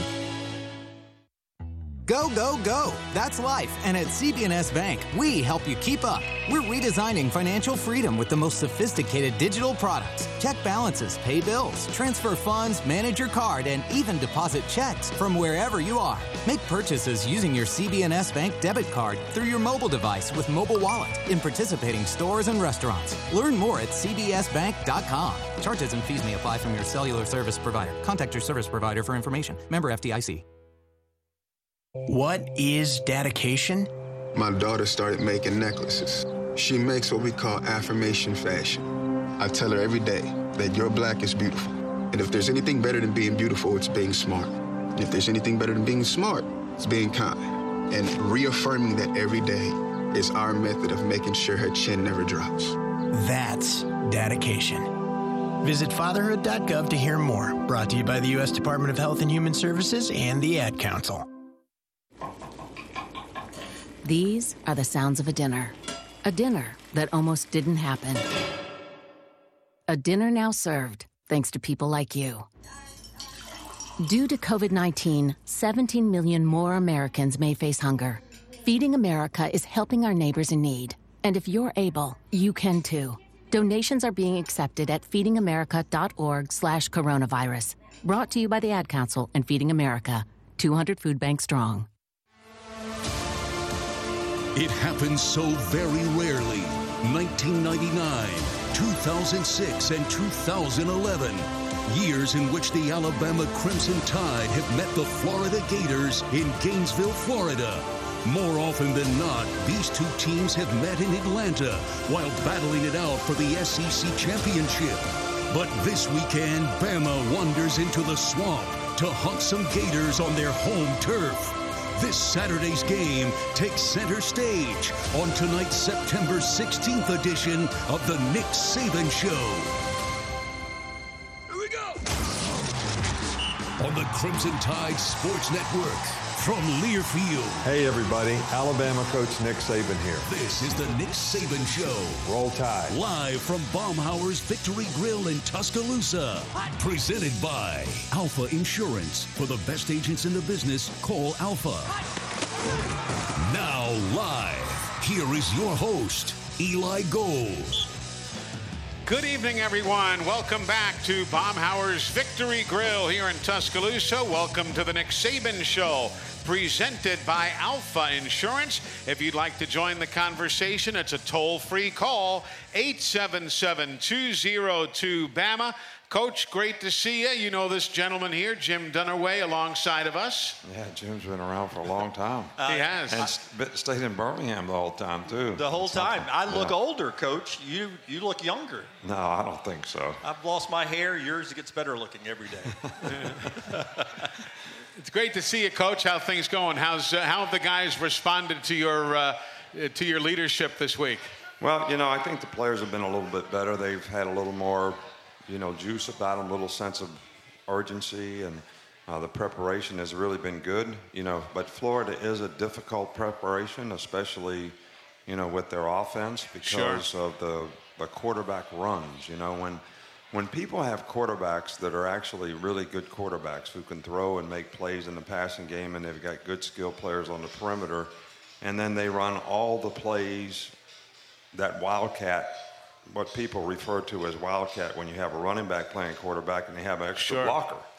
Go, go, go. That's life. And at C B and S Bank, we help you keep up. We're redesigning financial freedom with the most sophisticated digital products. Check balances, pay bills, transfer funds, manage your card, and even deposit checks from wherever you are. Make purchases using your C B and S Bank debit card through your mobile device with Mobile Wallet in participating stores and restaurants. Learn more at c b s bank dot com. Charges and fees may apply from your cellular service provider. Contact your service provider for information. Member F D I C. What is dedication? My daughter started making necklaces. She makes what we call affirmation fashion. I tell her every day that your black is beautiful. And if there's anything better than being beautiful, it's being smart. And if there's anything better than being smart, it's being kind. And reaffirming that every day is our method of making sure her chin never drops. That's dedication. Visit fatherhood dot gov to hear more. Brought to you by the U S Department of Health and Human Services and the Ad Council. These are the sounds of a dinner. A dinner that almost didn't happen. A dinner now served, thanks to people like you. Due to covid nineteen, seventeen million more Americans may face hunger. Feeding America is helping our neighbors in need. And if you're able, you can too. Donations are being accepted at feeding america dot org slash coronavirus. Brought to you by the Ad Council and Feeding America, two hundred food banks strong. It happens so very rarely. nineteen ninety-nine, two thousand six, and two thousand eleven. Years in which the Alabama Crimson Tide have met the Florida Gators in Gainesville, Florida. More often than not, these two teams have met in Atlanta while battling it out for the S E C championship. But this weekend, Bama wanders into the swamp to hunt some Gators on their home turf. This Saturday's game takes center stage on tonight's September sixteenth edition of the Nick Saban Show. Here we go! On the Crimson Tide Sports Network from Learfield. Hey everybody, Alabama coach Nick Saban here. This is the Nick Saban Show. Roll Tide. Live from Baumhauer's Victory Grill in Tuscaloosa. Presented by Alpha Insurance. For the best agents in the business, call Alpha. Now live, here is your host, Eli Gold. Good evening, everyone. Welcome back to Baumhauer's Victory Grill here in Tuscaloosa. Welcome to the Nick Saban Show, presented by Alpha Insurance. If you'd like to join the conversation, it's a toll-free call, eight seven seven, two oh two, B A M A. Coach, great to see you. You know this gentleman here, Jim Dunaway, alongside of us. Yeah, Jim's been around for a long time. Uh, he has. And st- stayed in Birmingham the whole time, too. The whole time. I look yeah. older, Coach. You you look younger. No, I don't think so. I've lost my hair. Yours gets better looking every day. It's great to see you, Coach. How things going? How's uh, how have the guys responded to your uh, to your leadership this week? Well, you know, I think the players have been a little bit better. They've had a little more, you know, juice about them, a little sense of urgency, and uh, the preparation has really been good. You know, but Florida is a difficult preparation, especially, you know, with their offense because Sure. of the the quarterback runs. You know, when when people have quarterbacks that are actually really good quarterbacks who can throw and make plays in the passing game, and they've got good skill players on the perimeter, and then they run all the plays that Wildcat, what people refer to as Wildcat, when you have a running back playing quarterback and they have an extra Sure. blocker. Yeah.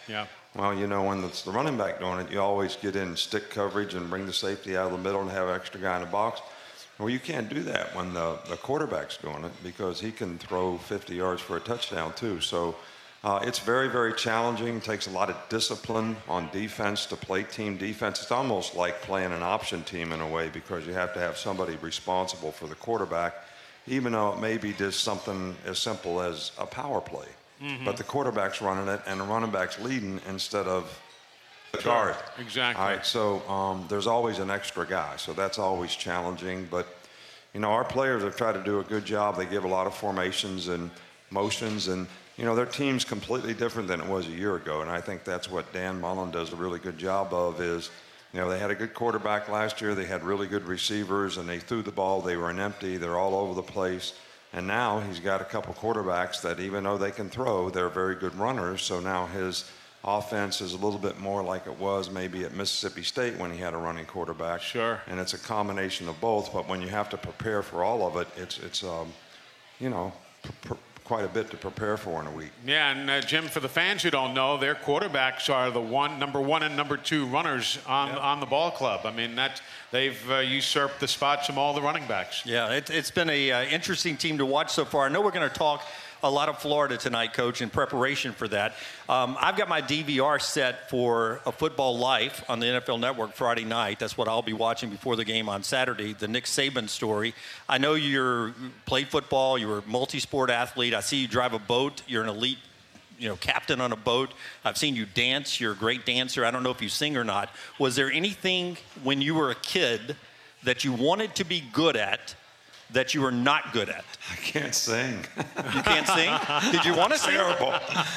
Well, you know, when it's the running back doing it, you always get in stick coverage and bring the safety out of the middle and have an extra guy in the box. Well, you can't do that when the, the quarterback's doing it because he can throw fifty yards for a touchdown too. So uh, it's very, very challenging. It takes a lot of discipline on defense to play team defense. It's almost like playing an option team in a way because you have to have somebody responsible for the quarterback, even though it may be just something as simple as a power play. Mm-hmm. But the quarterback's running it and the running back's leading instead of the guard. Exactly. All right, so um, there's always an extra guy, so that's always challenging. But, you know, our players have tried to do a good job. They give a lot of formations and motions, and, you know, their team's completely different than it was a year ago. And I think that's what Dan Mullen does a really good job of is, you know, they had a good quarterback last year. They had really good receivers, and they threw the ball. They were an empty. They're all over the place. And now he's got a couple quarterbacks that even though they can throw, they're very good runners. So now his offense is a little bit more like it was maybe at Mississippi State when he had a running quarterback. Sure. And it's a combination of both. But when you have to prepare for all of it, it's, it's um, you know, pr- pr- quite a bit to prepare for in a week. Yeah, and uh, Jim, for the fans who don't know, their quarterbacks are the one, number one and number two runners on, yep. on the ball club. I mean, that they've uh, usurped the spots from all the running backs. Yeah, it, it's been a uh, interesting team to watch so far. I know we're going to talk a lot of Florida tonight, Coach, in preparation for that. Um, I've got my D V R set for A Football Life on the N F L Network Friday night. That's what I'll be watching before the game on Saturday, the Nick Saban story. I know you're played football, you're a multi-sport athlete. I see you drive a boat. You're an elite, you know, captain on a boat. I've seen you dance. You're a great dancer. I don't know if you sing or not. Was there anything when you were a kid that you wanted to be good at that you were not good at? I can't sing. You can't sing? Did you want to sing? Terrible.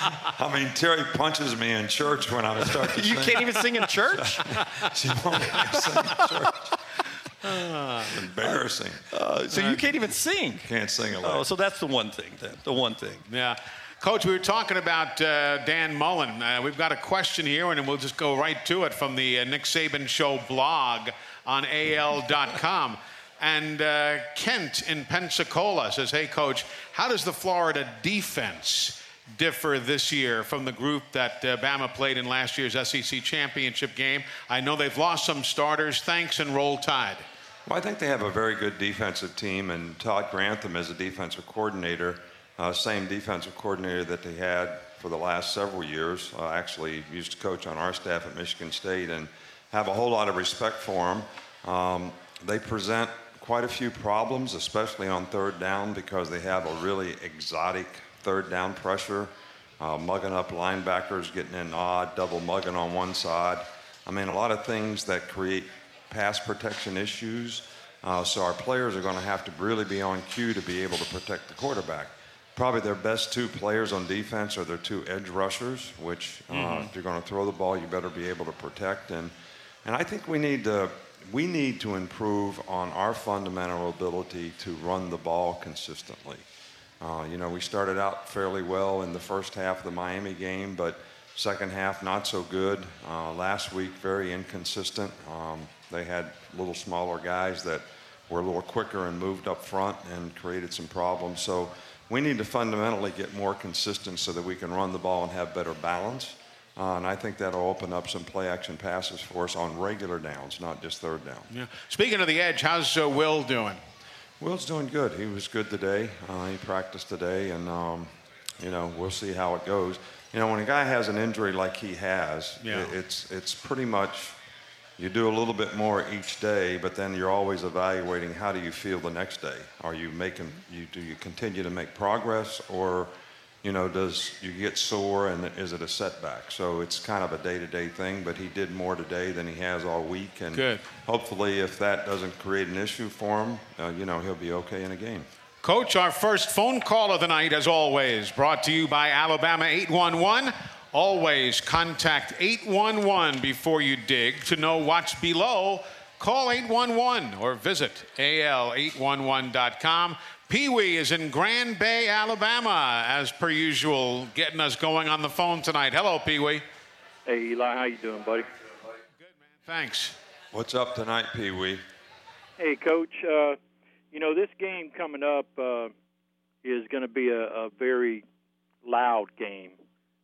I mean, Terry punches me in church when I start to You sing. can't even sing in church? She won't let me sing in church. It's embarrassing. Uh, so you can't even sing? Can't sing a lot. Oh, so that's the one thing then, the one thing. Yeah. Coach, we were talking about uh, Dan Mullen. Uh, we've got a question here, and we'll just go right to it from the uh, Nick Saban Show blog on A L dot com. And uh, Kent in Pensacola says, hey, Coach, how does the Florida defense differ this year from the group that uh, Bama played in last year's S E C championship game? I know they've lost some starters. Thanks, and roll tide. Well, I think they have a very good defensive team, and Todd Grantham is a defensive coordinator, uh, same defensive coordinator that they had for the last several years. Uh, actually used to coach on our staff at Michigan State and have a whole lot of respect for him. Um, they present quite a few problems, especially on third down, because they have a really exotic third down pressure, uh, mugging up linebackers, getting in odd, double mugging on one side. I mean, a lot of things that create pass protection issues. Uh, so our players are going to have to really be on cue to be able to protect the quarterback. Probably their best two players on defense are their two edge rushers, which uh, mm-hmm. if you're going to throw the ball, you better be able to protect. And, and I think we need to We need to improve on our fundamental ability to run the ball consistently. Uh, you know, we started out fairly well in the first half of the Miami game, but second half not so good. Uh, last week, very inconsistent. Um, they had little smaller guys that were a little quicker and moved up front and created some problems. So we need to fundamentally get more consistent so that we can run the ball and have better balance. Uh, and I think that'll open up some play-action passes for us on regular downs, not just third down. Yeah. Speaking of the edge, how's uh, Will doing? Will's doing good. He was good today. Uh, he practiced today, and, um, you know, we'll see how it goes. You know, when a guy has an injury like he has, yeah. it, it's, it's pretty much you do a little bit more each day, but then you're always evaluating how do you feel the next day. Are you making, you, do you continue to make progress, or you know, does you get sore and is it a setback? So it's kind of a day-to-day thing, but he did more today than he has all week. And Good. Hopefully if that doesn't create an issue for him, uh, you know, he'll be okay in a game. Coach, our first phone call of the night, as always, brought to you by Alabama eight one one. Always contact eight one one before you dig. To know what's below, call eight one one or visit A L eight one one dot com. Pee-wee is in Grand Bay, Alabama, as per usual, getting us going on the phone tonight. Hello, Pee-wee. Hey, Eli, how you doing, buddy? Good, man. Thanks. What's up tonight, Pee-wee? Hey, Coach. Uh, you know, this game coming up uh, is going to be a, a very loud game.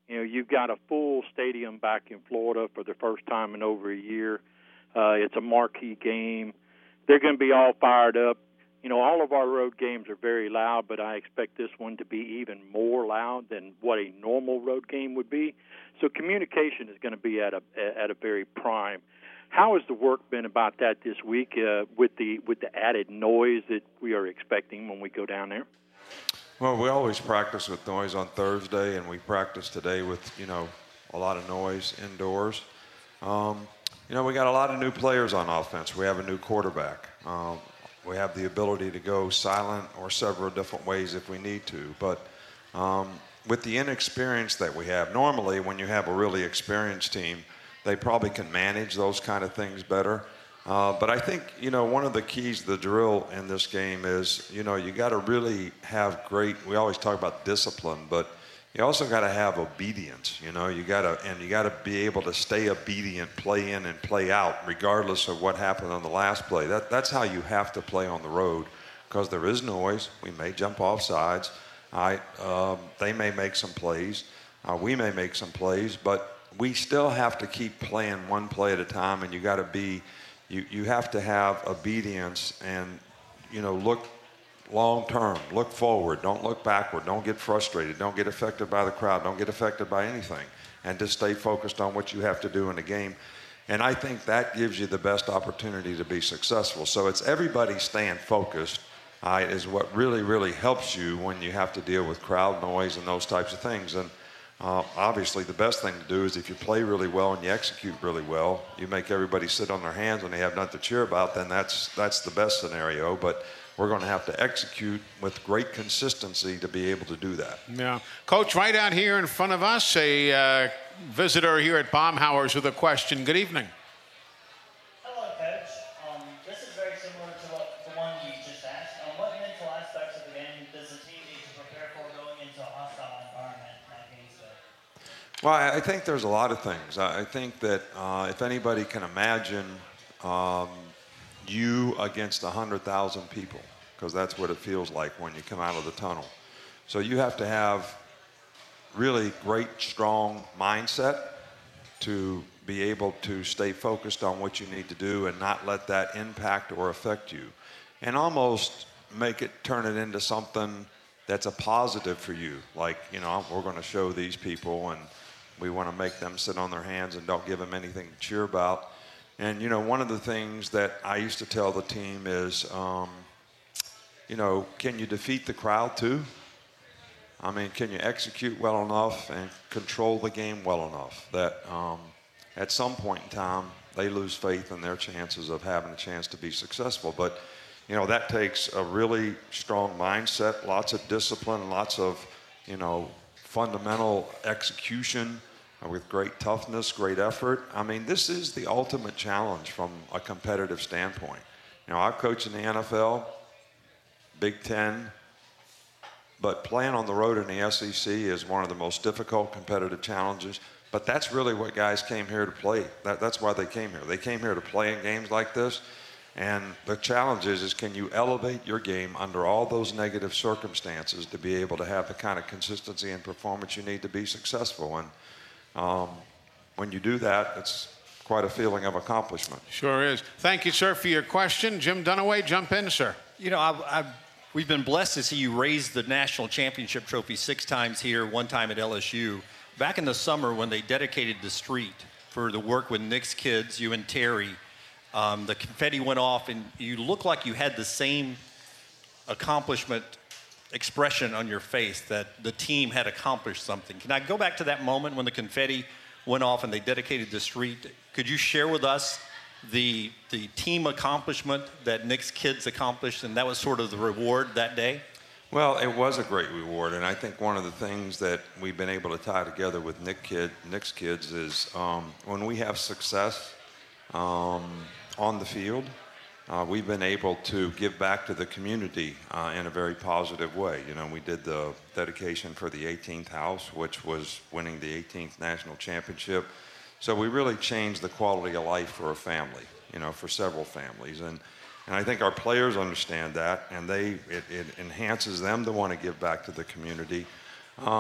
You know, you've got a full stadium back in Florida for the first time in over a year. Uh, it's a marquee game. They're going to be all fired up. You know, all of our road games are very loud, but I expect this one to be even more loud than what a normal road game would be. So communication is going to be at a at a very prime. How has the work been about that this week uh, with the with the added noise that we are expecting when we go down there? Well, we always practice with noise on Thursday, and we practice today with, you know, a lot of noise indoors. Um, you know, we got a lot of new players on offense. We have a new quarterback. Um, we have the ability to go silent or several different ways if we need to. But um, with the inexperience that we have, normally when you have a really experienced team, they probably can manage those kind of things better. Uh, but I think, you know, one of the keys to the drill in this game is, you know, you got to really have great, we always talk about discipline, but you also got to have obedience, you know, you got to, and you got to be able to stay obedient, play in and play out, regardless of what happened on the last play. That, that's how you have to play on the road, because there is noise. We may jump off sides. I, um, they may make some plays. Uh, we may make some plays, but we still have to keep playing one play at a time, and you got to be, you, you have to have obedience and, you know, look long term, look forward, don't look backward, don't get frustrated, don't get affected by the crowd, don't get affected by anything, and just stay focused on what you have to do in the game. And I think that gives you the best opportunity to be successful. So it's everybody staying focused uh, is what really, really helps you when you have to deal with crowd noise and those types of things. And uh, obviously the best thing to do is if you play really well and you execute really well, you make everybody sit on their hands when they have nothing to cheer about, then that's, that's the best scenario. But we're going to have to execute with great consistency to be able to do that. Yeah. Coach, right out here in front of us, a uh, visitor here at Baumhower's with a question. Good evening. Hello, Coach. Um, this is very similar to what, the one you just asked. Um, what mental aspects of the game does the team need to prepare for going into a hostile environment like Gainesville? Well, I think there's a lot of things. I think that uh, if anybody can imagine um, you against one hundred thousand people, because that's what it feels like when you come out of the tunnel. So you have to have really great, strong mindset to be able to stay focused on what you need to do and not let that impact or affect you. And almost make it, turn it into something that's a positive for you. Like, you know, we're going to show these people and we want to make them sit on their hands and don't give them anything to cheer about. And, you know, one of the things that I used to tell the team is, um, you know, can you defeat the crowd too? I mean, can you execute well enough and control the game well enough that um, at some point in time they lose faith in their chances of having a chance to be successful? But, you know, that takes a really strong mindset, lots of discipline, lots of, you know, fundamental execution with great toughness, great effort. I mean, this is the ultimate challenge from a competitive standpoint. You know, I've coached in the N F L, Big Ten, but playing on the road in the S E C is one of the most difficult competitive challenges. But that's really what guys came here to play. That, that's why they came here. They came here to play in games like this. And the challenge is, is can you elevate your game under all those negative circumstances to be able to have the kind of consistency and performance you need to be successful? And um, when you do that, it's quite a feeling of accomplishment. Sure is. Thank you, sir, for your question. Jim Dunaway, jump in, sir. You know, I've, I've, we've been blessed to see you raise the national championship trophy six times here, one time at L S U. Back in the summer when they dedicated the street for the work with Nick's kids, you and Terry, um, the confetti went off and you looked like you had the same accomplishment expression on your face that the team had accomplished something. Can I go back to that moment when the confetti went off and they dedicated the street? Could you share with us the the team accomplishment that Nick's kids accomplished, and that was sort of the reward that day? Well, it was a great reward, and I think one of the things that we've been able to tie together with Nick kid, Nick's kids is um, when we have success um, on the field, uh, we've been able to give back to the community uh, in a very positive way. You know, we did the dedication for the eighteenth house, which was winning the eighteenth national championship. So we really changed the quality of life for a family, you know, for several families. And, and I think our players understand that, and they it, it enhances them to want to give back to the community. Um,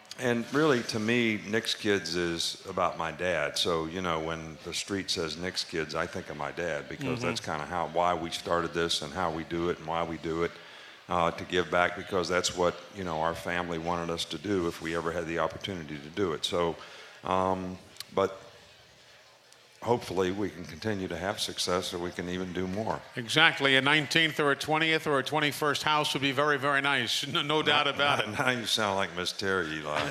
and really, to me, Nick's Kids is about my dad. So, you know, when the street says Nick's Kids, I think of my dad because Mm-hmm. that's kind of how why we started this and how we do it and why we do it, uh, to give back because that's what, you know, our family wanted us to do if we ever had the opportunity to do it. So, um, but hopefully we can continue to have success or we can even do more. Exactly. A nineteenth or a twentieth or a twenty-first house would be very, very nice. No, no doubt about now, it. Now you sound like Miss Terry, Eli.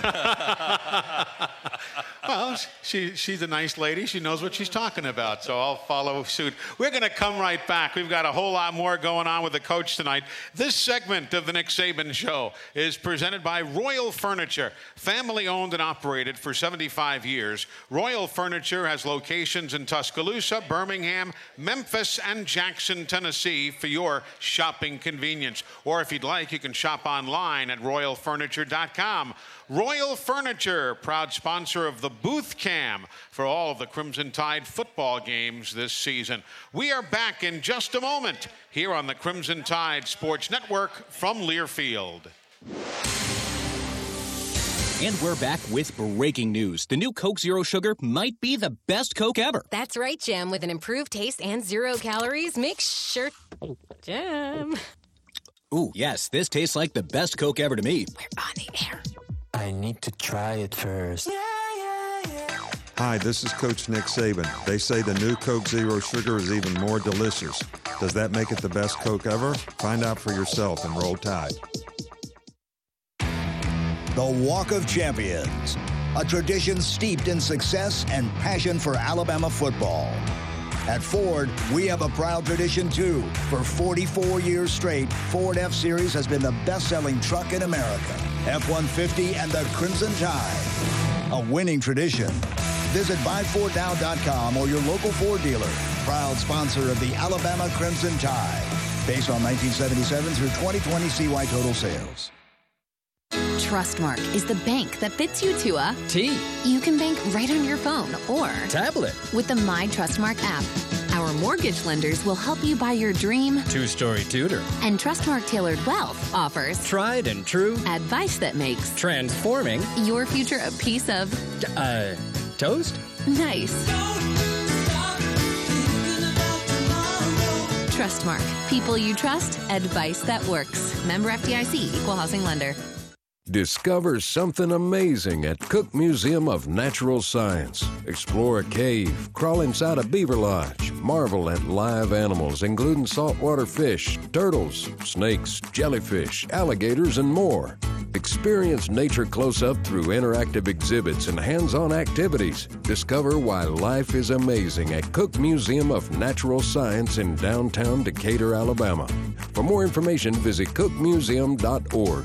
Well, she, she's a nice lady. She knows what she's talking about, so I'll follow suit. We're going to come right back. We've got a whole lot more going on with the coach tonight. This segment of the Nick Saban Show is presented by Royal Furniture. Family owned and operated for seventy-five years, Royal Furniture has locations in Tuscaloosa, Birmingham, Memphis, and Jackson, Tennessee for your shopping convenience. Or if you'd like, you can shop online at royal furniture dot com. Royal Furniture, proud sponsor of the Booth Cam for all of the Crimson Tide football games this season. We are back in just a moment here on the Crimson Tide Sports Network from Learfield. And we're back with breaking news. The new Coke Zero Sugar might be the best Coke ever. That's right, Jim. With an improved taste and zero calories, make sure... Jim. Ooh, yes, this tastes like the best Coke ever to me. We're on the air. I need to try it first. Hi, this is Coach Nick Saban. They say the new Coke Zero Sugar is even more delicious. Does that make it the best Coke ever? Find out for yourself and Roll Tide. The Walk of Champions, a tradition steeped in success and passion for Alabama football. At Ford, we have a proud tradition, too. For forty-four years straight, Ford F-Series has been the best-selling truck in America. F one fifty and the Crimson Tide, a winning tradition. Visit buy ford now dot com or your local Ford dealer. Proud sponsor of the Alabama Crimson Tide. Based on nineteen seventy-seven through twenty twenty C Y total sales. Trustmark is the bank that fits you to a T. You can bank right on your phone or tablet with the My Trustmark app. Our mortgage lenders will help you buy your dream two-story tutor. And Trustmark Tailored Wealth offers tried and true advice that makes transforming your future a piece of uh toast. Nice. Trustmark. People you trust. Advice that works. Member F D I C. Equal housing lender. Discover something amazing at Cook Museum of Natural Science. Explore a cave, crawl inside a beaver lodge, marvel at live animals including saltwater fish, turtles, snakes, jellyfish, alligators, and more. Experience nature close up through interactive exhibits and hands-on activities. Discover why life is amazing at Cook Museum of Natural Science in downtown Decatur, Alabama. For more information, visit cook museum dot org.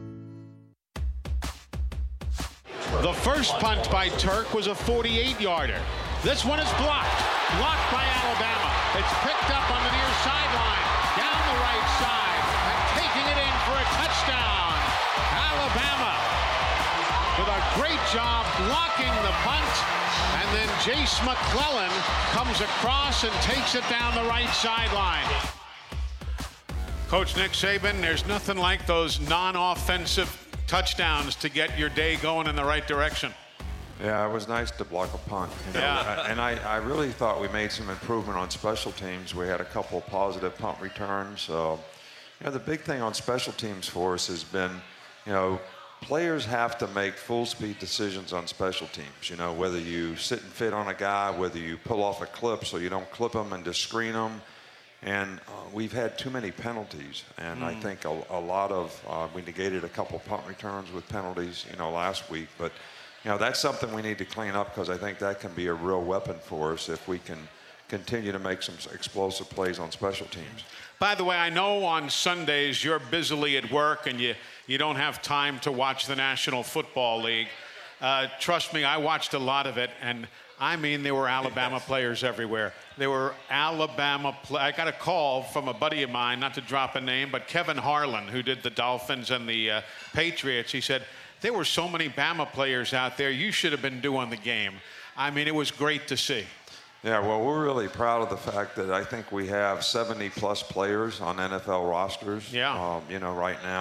The first punt by Turk was a forty-eight yarder. This one is blocked. Blocked by Alabama. It's picked up on the near sideline. Down the right side. And taking it in for a touchdown. Alabama with a great job blocking the punt. And then Jace McClellan comes across and takes it down the right sideline. Coach Nick Saban, there's nothing like those non-offensive touchdowns to get your day going in the right direction. Yeah, it was nice to block a punt. You know? Yeah. And I, I really thought we made some improvement on special teams. We had a couple of positive punt returns. So, you know, the big thing on special teams for us has been, you know, players have to make full-speed decisions on special teams. You know, whether you sit and fit on a guy, whether you pull off a clip so you don't clip them and just screen them. And uh, we've had too many penalties, and mm. I think a, a lot of uh, we negated a couple punt returns with penalties, you know, last week. But you know, that's something we need to clean up because I think that can be a real weapon for us if we can continue to make some explosive plays on special teams. By the way, I know on Sundays you're busily at work and you you don't have time to watch the National Football League. Uh, trust me, I watched a lot of it, and I mean, there were Alabama players everywhere. There were Alabama play- I got a call from a buddy of mine, not to drop a name, but Kevin Harlan, who did the Dolphins and the uh, Patriots. He said, there were so many Bama players out there, you should have been doing the game. I mean, it was great to see. Yeah, well, we're really proud of the fact that I think we have seventy plus players on N F L rosters, yeah. um, you know, right now.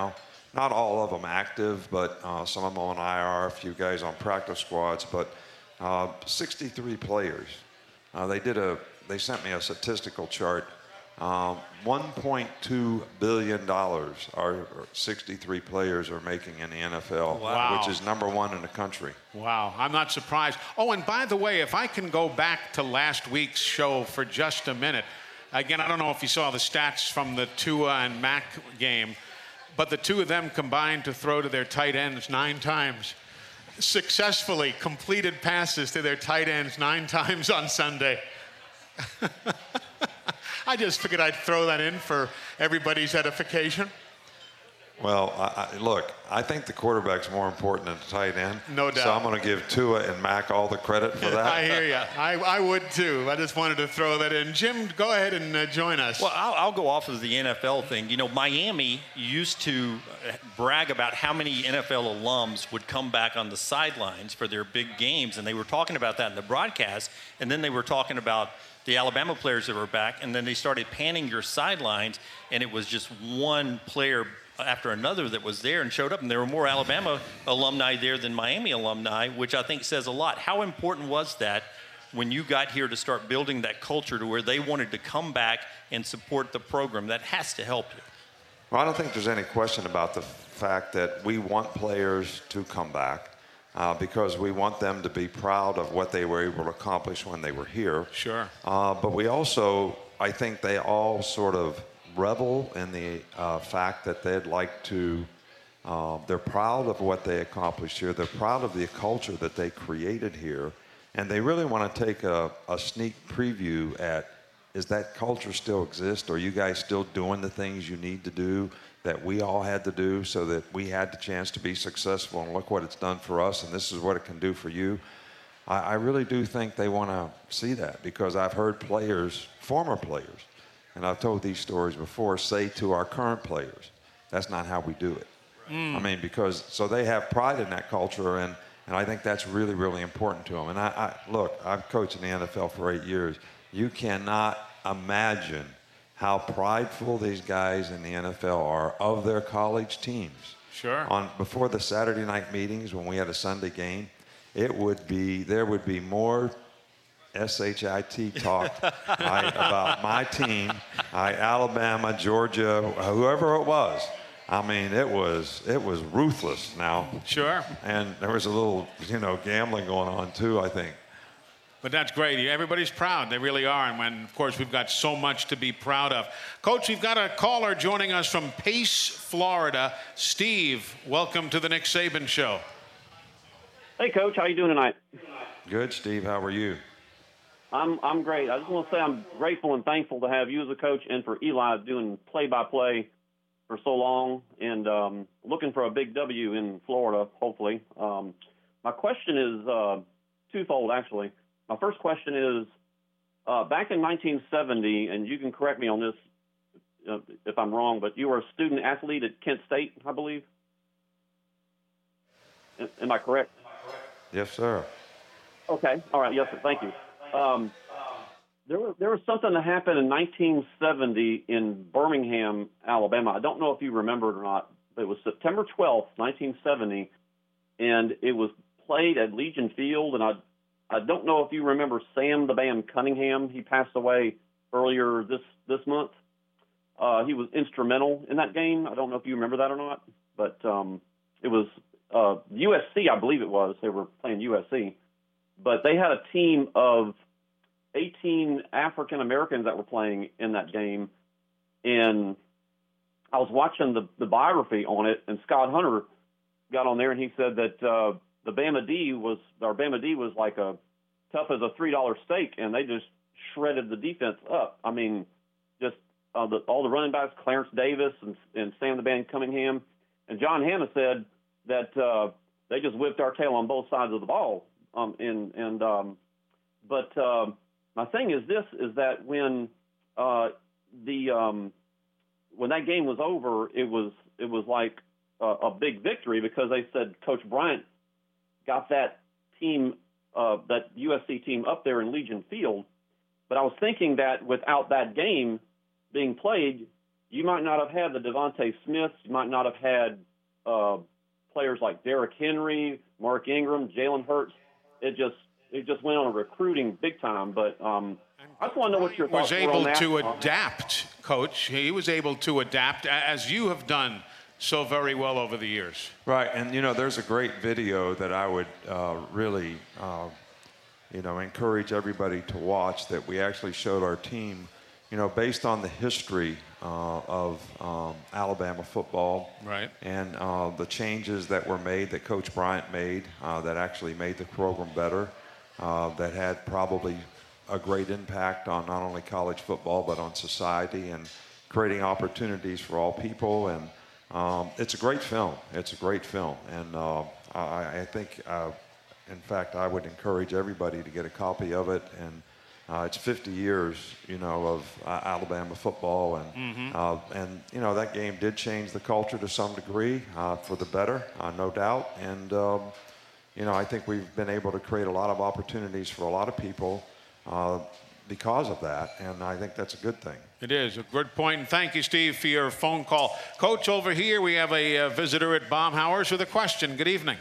not all of them active, but uh, some of them on I R, a few guys on practice squads, but uh, sixty-three players. Uh, they did a, they sent me a statistical chart. Um, one point two billion dollars our sixty-three players are making in the N F L, Wow. which is number one in the country. Wow, I'm not surprised. Oh, and by the way, if I can go back to last week's show for just a minute. Again, I don't know if you saw the stats from the Tua and Mac game, but the two of them combined to throw to their tight ends nine times. Successfully completed passes to their tight ends nine times on Sunday. I just figured I'd throw that in for everybody's edification. Well, I, I, look, I think the quarterback's more important than the tight end. No doubt. So I'm going to give Tua and Mac all the credit for that. I hear you. I, I would too. I just wanted to throw that in. Jim, go ahead and uh, join us. Well, I'll, I'll go off of the N F L thing. You know, Miami used to brag about how many N F L alums would come back on the sidelines for their big games, and they were talking about that in the broadcast, and then they were talking about the Alabama players that were back, and then they started panning your sidelines, and it was just one player after another that was there and showed up, and there were more Alabama alumni there than Miami alumni, which I think says a lot. How important was that when you got here to start building that culture to where they wanted to come back and support the program? That has to help you. Well, I don't think there's any question about the fact that we want players to come back uh, because we want them to be proud of what they were able to accomplish when they were here. Sure. Uh, but we also, I think they all sort of revel in the uh, fact that they'd like to, uh, they're proud of what they accomplished here. They're proud of the culture that they created here. And they really want to take a, a sneak preview at, is that culture still exist? Are you guys still doing the things you need to do that we all had to do so that we had the chance to be successful? And look what it's done for us, and this is what it can do for you. I, I really do think they want to see that, because I've heard players, former players, and I've told these stories before, say to our current players, that's not how we do it. Mm. I mean, because, so they have pride in that culture, and, and I think that's really, really important to them. And I, I look, I've coached in the N F L for eight years. You cannot imagine how prideful these guys in the N F L are of their college teams. Sure. On, before the Saturday night meetings, when we had a Sunday game, it would be, there would be more S H I T talk I, about my team, I, Alabama, Georgia, whoever it was. I mean, it was it was ruthless now. Sure. And there was a little, you know, gambling going on too, I think. But that's great. Everybody's proud. They really are. And when, of course, we've got so much to be proud of. Coach, we've got a caller joining us from Pace, Florida. Steve, welcome to the Nick Saban Show. Hey, Coach. How you doing tonight? Good, Steve. How are you? I'm I'm great. I just want to say I'm grateful and thankful to have you as a coach and for Eli doing play-by-play for so long, and um, looking for a big W in Florida, hopefully. Um, my question is uh, twofold, actually. My first question is, uh, back in nineteen seventy, and you can correct me on this uh, if I'm wrong, but you were a student athlete at Kent State, I believe. Am I correct? Yes, sir. Okay. All right. Yes, sir. Thank you. Um, there was there was something that happened in nineteen seventy in Birmingham, Alabama. I don't know if you remember it or not, but it was September twelfth, nineteen seventy, and it was played at Legion Field, and I I don't know if you remember Sam the Bam Cunningham. He passed away earlier this, this month. Uh, he was instrumental in that game. I don't know if you remember that or not, but um, it was uh, U S C, I believe it was. They were playing U S C. But they had a team of eighteen African Americans that were playing in that game. And I was watching the, the biography on it, and Scott Hunter got on there, and he said that uh, the Bama D was, our Bama D was like a tough as a three dollar steak, and they just shredded the defense up. I mean, just uh, the, all the running backs, Clarence Davis and, and Sam the Bam Cunningham. And John Hanna said that uh, they just whipped our tail on both sides of the ball. Um, and and um, but uh, my thing is this: is that when uh, the um, when that game was over, it was it was like a, a big victory, because they said Coach Bryant got that team, uh, that U S C team, up there in Legion Field. But I was thinking that without that game being played, you might not have had the Devontae Smiths, you might not have had uh, players like Derrick Henry, Mark Ingram, Jalen Hurts. It just it just went on recruiting big time. But um, I just want to know what your thoughts was were on able that. to adapt, Coach. He was able to adapt, as you have done so very well over the years. Right, and you know, there's a great video that I would uh, really, uh, you know, encourage everybody to watch that we actually showed our team, you know, based on the history uh, of um, Alabama football. Right. And uh, the changes that were made, that Coach Bryant made, uh, that actually made the program better, uh, that had probably a great impact on not only college football, but on society and creating opportunities for all people. And um, it's a great film. It's a great film. And uh, I, I think, uh, in fact, I would encourage everybody to get a copy of it. And uh, it's fifty years, you know, of uh, Alabama football. And, Mm-hmm. uh, and, you know, that game did change the culture to some degree uh, for the better, uh, no doubt. And, um, you know, I think we've been able to create a lot of opportunities for a lot of people Uh, because of that, and I think that's a good thing. It is a good point, and thank you, Steve, for your phone call. Coach, over here we have a uh, visitor at Baumhauer's with a question. Good evening.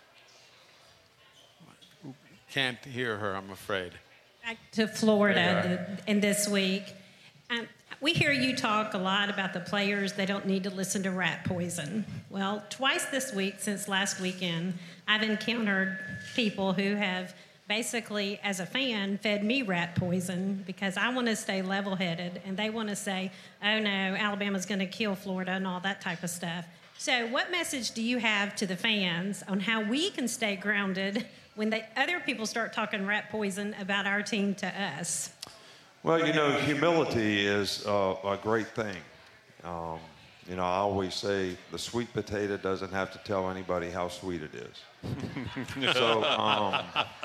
Can't hear her, I'm afraid. Back to Florida in this week. Um, we hear you talk a lot about the players. They don't need to listen to rat poison. Well, twice this week since last weekend, I've encountered people who have basically, as a fan, fed me rat poison because I want to stay level-headed, and they want to say, oh, no, Alabama's going to kill Florida and all that type of stuff. So what message do you have to the fans on how we can stay grounded when the other people start talking rat poison about our team to us? Well, you know, humility is uh, a great thing. Um, you know, I always say the sweet potato doesn't have to tell anybody how sweet it is. so, um,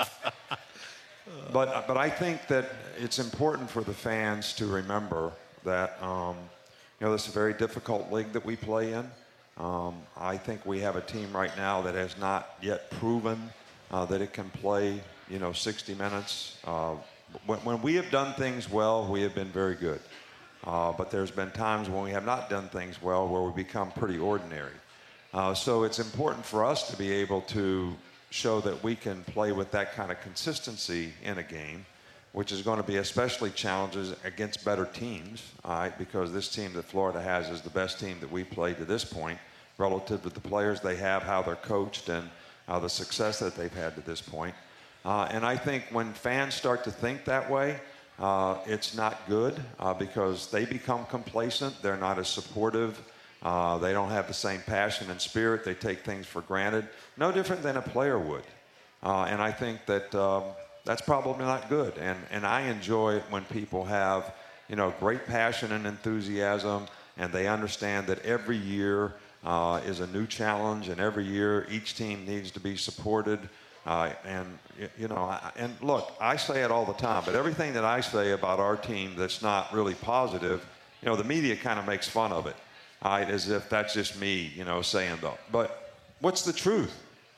but but I think that it's important for the fans to remember that um, you know, this is a very difficult league that we play in. Um, I think we have a team right now that has not yet proven uh, that it can play, you know, sixty minutes. Uh, when, when we have done things well, we have been very good. Uh, but there's been times when we have not done things well where we become pretty ordinary. Uh, so it's important for us to be able to show that we can play with that kind of consistency in a game, which is going to be especially challenges against better teams, all right, because this team that Florida has is the best team that we've played to this point relative to the players they have, how they're coached, and uh, the success that they've had to this point. Uh, and I think when fans start to think that way, uh, it's not good uh, because they become complacent. They're not as supportive. Uh, they don't have the same passion and spirit. They take things for granted. No different than a player would. Uh, and I think that um, that's probably not good. And, and I enjoy it when people have, you know, great passion and enthusiasm, and they understand that every year uh, is a new challenge, and every year each team needs to be supported. Uh, and, you know, I, and look, I say it all the time, but everything that I say about our team that's not really positive, you know, the media kind of makes fun of it. Right, as if that's just me, you know, saying that. But what's the truth?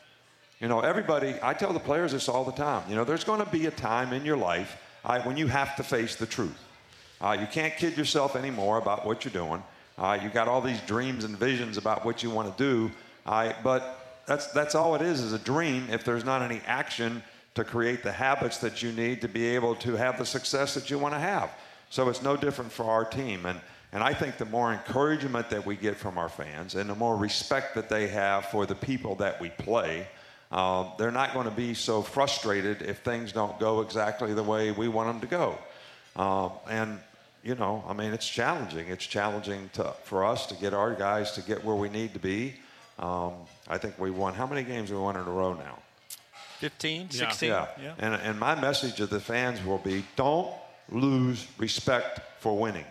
You know, everybody, I tell the players this all the time. You know, there's going to be a time in your life right, when you have to face the truth. Uh, you can't kid yourself anymore about what you're doing. Uh, you got all these dreams and visions about what you want to do. Uh, but that's, that's all it is, is a dream if there's not any action to create the habits that you need to be able to have the success that you want to have. So it's no different for our team. And And I think the more encouragement that we get from our fans and the more respect that they have for the people that we play, uh, they're not going to be so frustrated if things don't go exactly the way we want them to go. Uh, and, you know, I mean, it's challenging. It's challenging to, for us to get our guys to get where we need to be. Um, I think we won. How many games have we won in a row now? fifteen, sixteen? Yeah. yeah. And, and my message to the fans will be, don't lose respect for winning.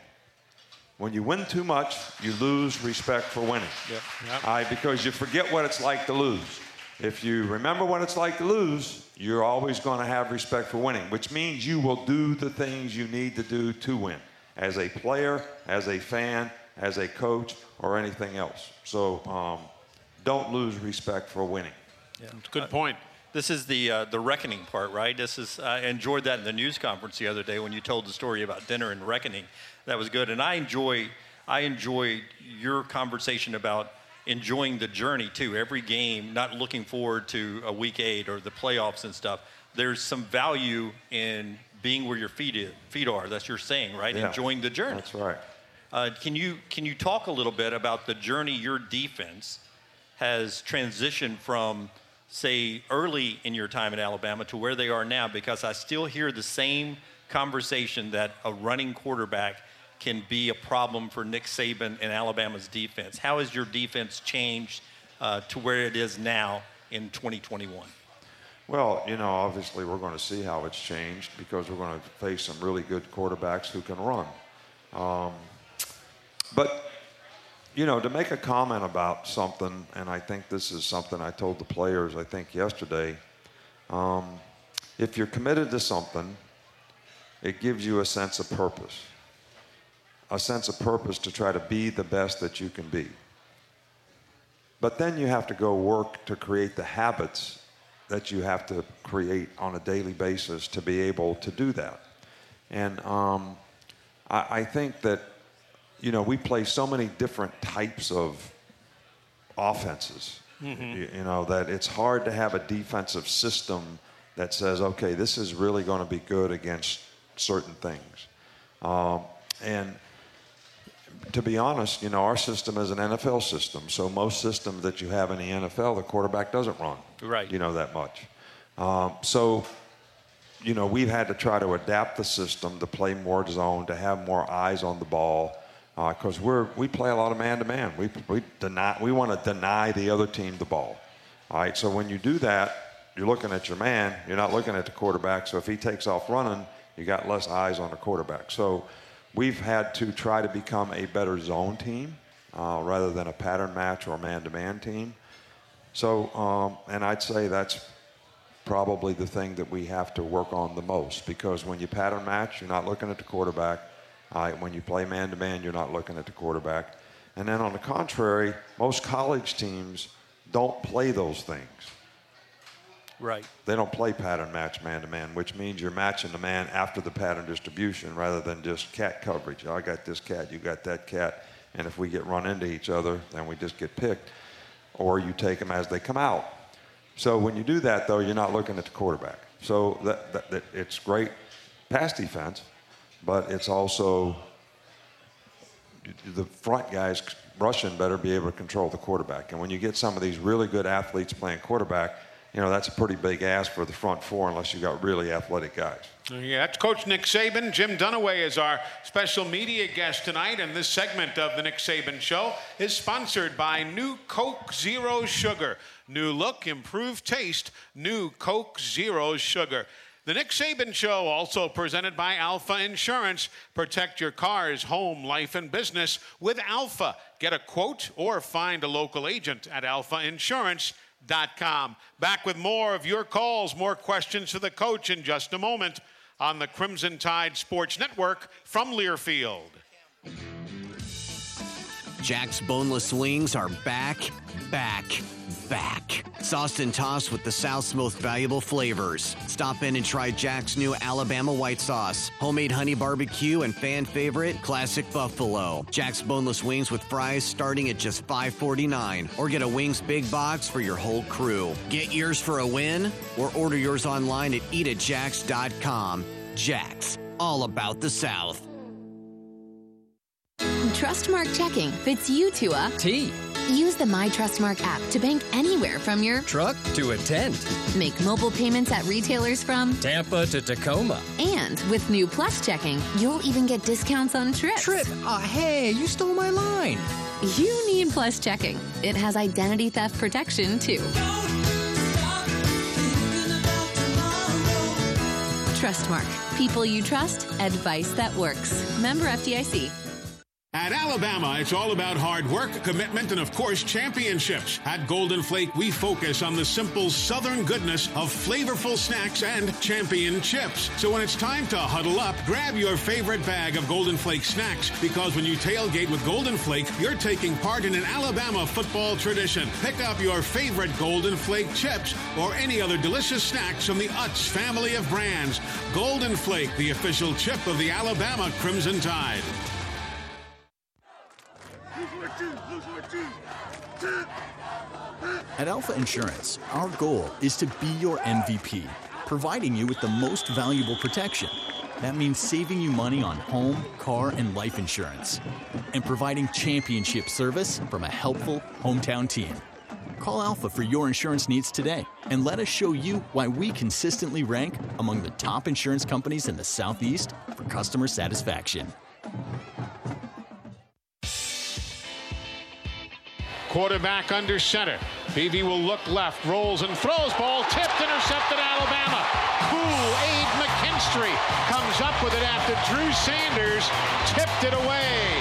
When you win too much, you lose respect for winning. Yep. Yep. All right, because you forget what it's like to lose. If you remember what it's like to lose, you're always going to have respect for winning, which means you will do the things you need to do to win, as a player, as a fan, as a coach, or anything else. So um, don't lose respect for winning. Yeah. Good point. Uh, this is the uh, the reckoning part, right? This is I enjoyed that in the news conference the other day when you told the story about dinner and reckoning. That was good, and I enjoy I enjoy your conversation about enjoying the journey too. Every game, not looking forward to a week eight or the playoffs and stuff. There's some value in being where your feet is, feet are. That's your saying, right? Yeah, enjoying the journey. That's right. Uh, can you can you talk a little bit about the journey your defense has transitioned from, say, early in your time in Alabama to where they are now? Because I still hear the same conversation that a running quarterback can be a problem for Nick Saban and Alabama's defense. How has your defense changed uh, to where it is now in twenty twenty-one? Well, you know, obviously we're going to see how it's changed because we're going to face some really good quarterbacks who can run. Um, but, you know, to make a comment about something, and I think this is something I told the players, I think, yesterday, um, if you're committed to something, it gives you a sense of purpose, a sense of purpose to try to be the best that you can be. But then you have to go work to create the habits that you have to create on a daily basis to be able to do that. And um, I, I think that, you know, we play so many different types of offenses, mm-hmm. you, you know, that it's hard to have a defensive system that says, okay, this is really going to be good against certain things. Um, and to be honest, you know, our system is an N F L system. So most systems that you have in the N F L, the quarterback doesn't run, right. you know, that much. Um, so, you know, we've had to try to adapt the system to play more zone, to have more eyes on the ball, because uh, we're we play a lot of man-to-man. We we deny we want to deny the other team the ball. All right. So when you do that, you're looking at your man. You're not looking at the quarterback. So if he takes off running, you got less eyes on the quarterback. So we've had to try to become a better zone team uh, rather than a pattern match or man-to-man team. So, um, and I'd say that's probably the thing that we have to work on the most, because when you pattern match, you're not looking at the quarterback. Uh, when you play man-to-man, you're not looking at the quarterback. And then on the contrary, most college teams don't play those things. Right. They don't play pattern match man-to-man, which means you're matching the man after the pattern distribution rather than just cat coverage. I got this cat, you got that cat, and if we get run into each other, then we just get picked, or you take them as they come out. So when you do that, though, you're not looking at the quarterback. So that, that, that it's great pass defense, but it's also the front guys rushing better be able to control the quarterback. And when you get some of these really good athletes playing quarterback, you know, that's a pretty big ask for the front four unless you got really athletic guys. Yeah, that's Coach Nick Saban. Jim Dunaway is our special media guest tonight, and this segment of the Nick Saban Show is sponsored by new Coke Zero Sugar. New look, improved taste, new Coke Zero Sugar. The Nick Saban Show, also presented by Alpha Insurance. Protect your cars, home, life, and business with Alpha. Get a quote or find a local agent at alpha insurance dot com. Back with more of your calls, more questions to the coach in just a moment on the Crimson Tide Sports Network from Learfield. Jack's boneless wings are back, back, back. Sauced and tossed with the South's most valuable flavors. Stop in and try Jack's new Alabama white sauce, homemade honey barbecue, and fan favorite, classic buffalo. Jack's boneless wings with fries starting at just five forty-nine. Or get a wings big box for your whole crew. Get yours for a win, or order yours online at eat at jacks dot com. Jack's, all about the South. Trustmark checking fits you to a T. Use the My Trustmark app to bank anywhere from your truck to a tent. Make mobile payments at retailers from Tampa to Tacoma. And with new Plus checking, you'll even get discounts on trips. Trip? Uh, hey, you stole my line. You need Plus checking. It has identity theft protection, too. Trustmark. People you trust. Advice that works. Member F D I C. At Alabama, it's all about hard work, commitment, and of course, championships. At Golden Flake, we focus on the simple southern goodness of flavorful snacks and champion chips. So when it's time to huddle up, grab your favorite bag of Golden Flake snacks, because when you tailgate with Golden Flake, you're taking part in an Alabama football tradition. Pick up your favorite Golden Flake chips or any other delicious snacks from the Utz family of brands. Golden Flake, the official chip of the Alabama Crimson Tide. At Alpha Insurance, our goal is to be your M V P, providing you with the most valuable protection. That means saving you money on home, car, and life insurance, and providing championship service from a helpful hometown team. Call Alpha for your insurance needs today, and let us show you why we consistently rank among the top insurance companies in the Southeast for customer satisfaction. Quarterback under center. Peavy will look left, rolls and throws. Ball tipped, intercepted Alabama. Kool-Aid McKinstry comes up with it after Drew Sanders tipped it away.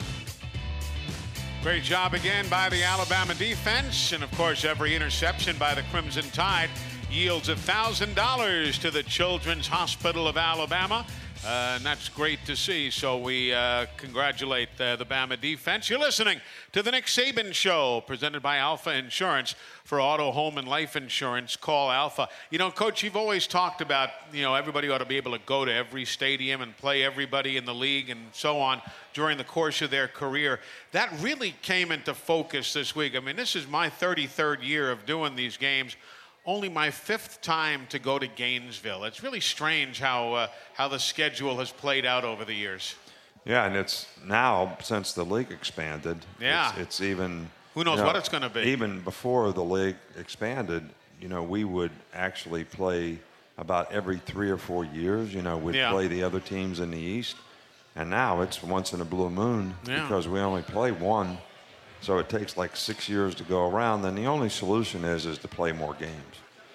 Great job again by the Alabama defense. And, of course, every interception by the Crimson Tide yields one thousand dollars to the Children's Hospital of Alabama. Uh, and that's great to see. So we uh, congratulate uh, the Bama defense. You're listening to the Nick Saban Show, presented by Alpha Insurance. For auto, home, and life insurance, call Alpha. You know, Coach, you've always talked about, you know, everybody ought to be able to go to every stadium and play everybody in the league and so on during the course of their career. That really came into focus this week. I mean, this is my thirty-third year of doing these games. Only my fifth time to go to Gainesville. It's really strange how uh, how the schedule has played out over the years. Yeah, and it's now, since the league expanded, yeah. it's, it's even... Who knows you know, what it's going to be? Even before the league expanded, you know, we would actually play about every three or four years. You know, we'd yeah. play the other teams in the East. And now it's once in a blue moon yeah. because we only play one. So it takes like six years to go around. Then the only solution is is to play more games.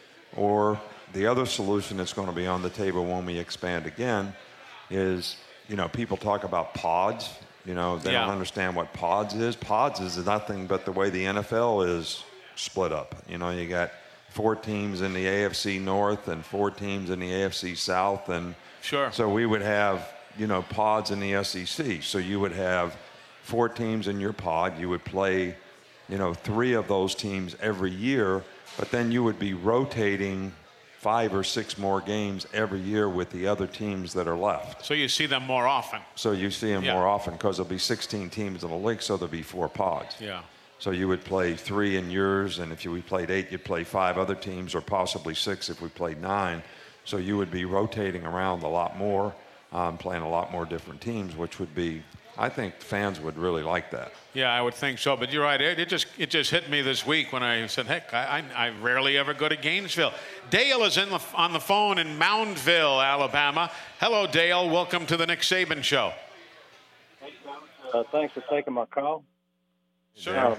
Or the other solution that's going to be on the table when we expand again is, you know, people talk about pods. You know, they yeah. don't understand what pods is. Pods is nothing but the way the N F L is split up. You know, you got four teams in the A F C North and four teams in the A F C South. And sure. so we would have, you know, pods in the S E C. So you would have four teams in your pod. You would play, you know, three of those teams every year, but then you would be rotating five or six more games every year with the other teams that are left. So you see them more often. So you see them yeah. more often because there'll be sixteen teams in the league, so there'll be four pods. Yeah. So you would play three in yours, and if you we played eight, you'd play five other teams, or possibly six if we played nine. So you would be rotating around a lot more, um, playing a lot more different teams, which would be, I think fans would really like that. Yeah, I would think so. But you're right. It, it just it just hit me this week when I said, heck, I, I, I rarely ever go to Gainesville. Dale is in the, on the phone in Moundville, Alabama. Hello, Dale. Welcome to the Nick Saban Show. Uh, thanks for taking my call. Sure. Um,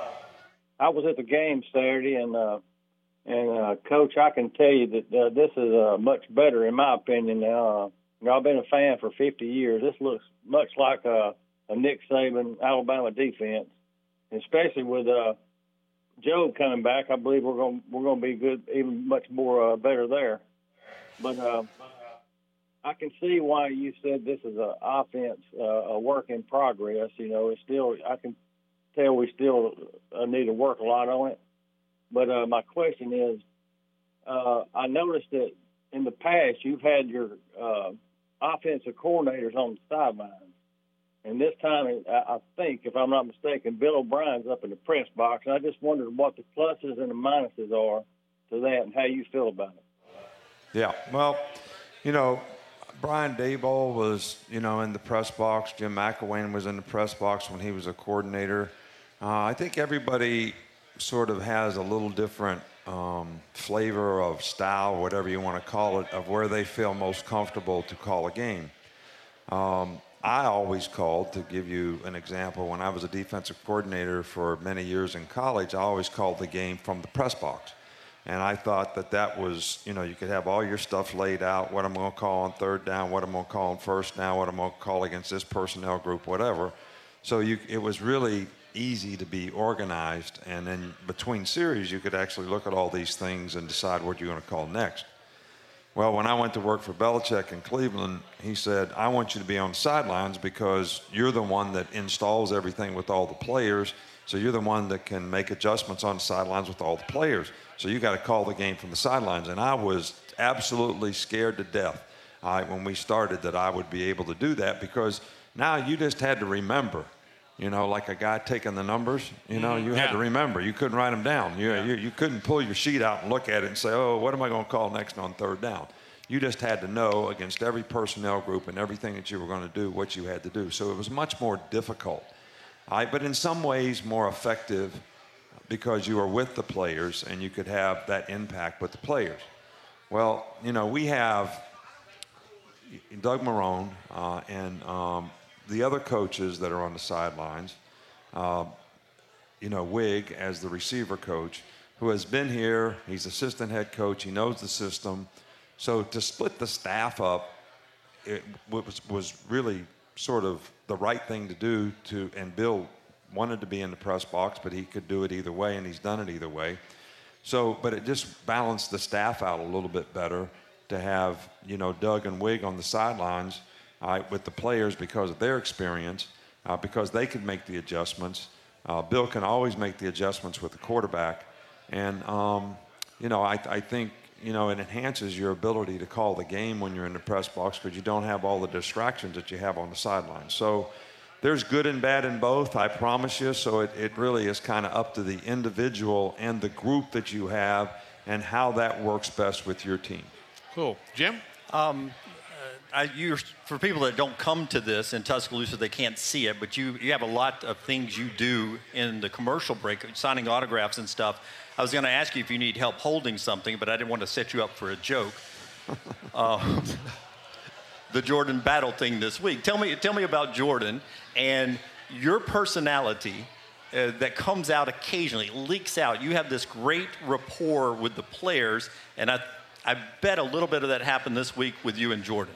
I was at the game Saturday, and uh, and uh, Coach, I can tell you that uh, this is uh, much better in my opinion now. Uh, you know, I've been a fan for fifty years. This looks much like a, a Nick Saban Alabama defense, especially with uh, Joe coming back. I believe we're going we're going to be good, even much more uh, better there. But uh, I can see why you said this is an offense, uh, a work in progress. You know, it's still I can tell we still uh, need to work a lot on it. But uh, my question is, uh, I noticed that in the past you've had your uh, offensive coordinators on the sidelines. And this time, I think, if I'm not mistaken, Bill O'Brien's up in the press box. And I just wondered what the pluses and the minuses are to that and how you feel about it. Yeah, well, you know, Brian Daboll was, you know, in the press box. Jim McElwain was in the press box when he was a coordinator. Uh, I think everybody sort of has a little different um, flavor of style, whatever you want to call it, of where they feel most comfortable to call a game. Um, I always called, to give you an example, when I was a defensive coordinator for many years in college, I always called the game from the press box. And I thought that that was, you know, you could have all your stuff laid out, what I'm going to call on third down, what I'm going to call on first down, what I'm going to call against this personnel group, whatever. So you, it was really easy to be organized. And then between series, you could actually look at all these things and decide what you're going to call next. Well, when I went to work for Belichick in Cleveland, he said, I want you to be on the sidelines because you're the one that installs everything with all the players. So you're the one that can make adjustments on the sidelines with all the players. So you got to call the game from the sidelines. And I was absolutely scared to death uh, when we started that I would be able to do that, because now you just had to remember you know, like a guy taking the numbers. You know, you Yeah. had to remember. You couldn't write them down. You, you, you couldn't pull your sheet out and look at it and say, oh, what am I going to call next on third down? You just had to know against every personnel group and everything that you were going to do what you had to do. So it was much more difficult, all right, but in some ways more effective because you were with the players and you could have that impact with the players. Well, you know, we have Doug Marrone uh, and um, the other coaches that are on the sidelines, uh, you know, Wig as the receiver coach, who has been here. He's assistant head coach. He knows the system. So to split the staff up, it was, was really sort of the right thing to do. To and Bill wanted to be in the press box, but he could do it either way, and he's done it either way. So, but it just balanced the staff out a little bit better to have, you know, Doug and Wig on the sidelines uh, with the players because of their experience, uh, because they could make the adjustments. Uh, Bill can always make the adjustments with the quarterback, and um, you know, I, I think. You know, it enhances your ability to call the game when you're in the press box because you don't have all the distractions that you have on the sideline. So there's good and bad in both, I promise you. So it, it really is kind of up to the individual and the group that you have and how that works best with your team. Cool. Jim? Um, uh, I, you're, for people that don't come to this in Tuscaloosa, they can't see it, but you, you have a lot of things you do in the commercial break, signing autographs and stuff. I was going to ask you if you need help holding something, but I didn't want to set you up for a joke. uh, the Jordan battle thing this week. Tell me, tell me about Jordan and your personality uh, that comes out occasionally, leaks out. You have this great rapport with the players, and I, I bet a little bit of that happened this week with you and Jordan.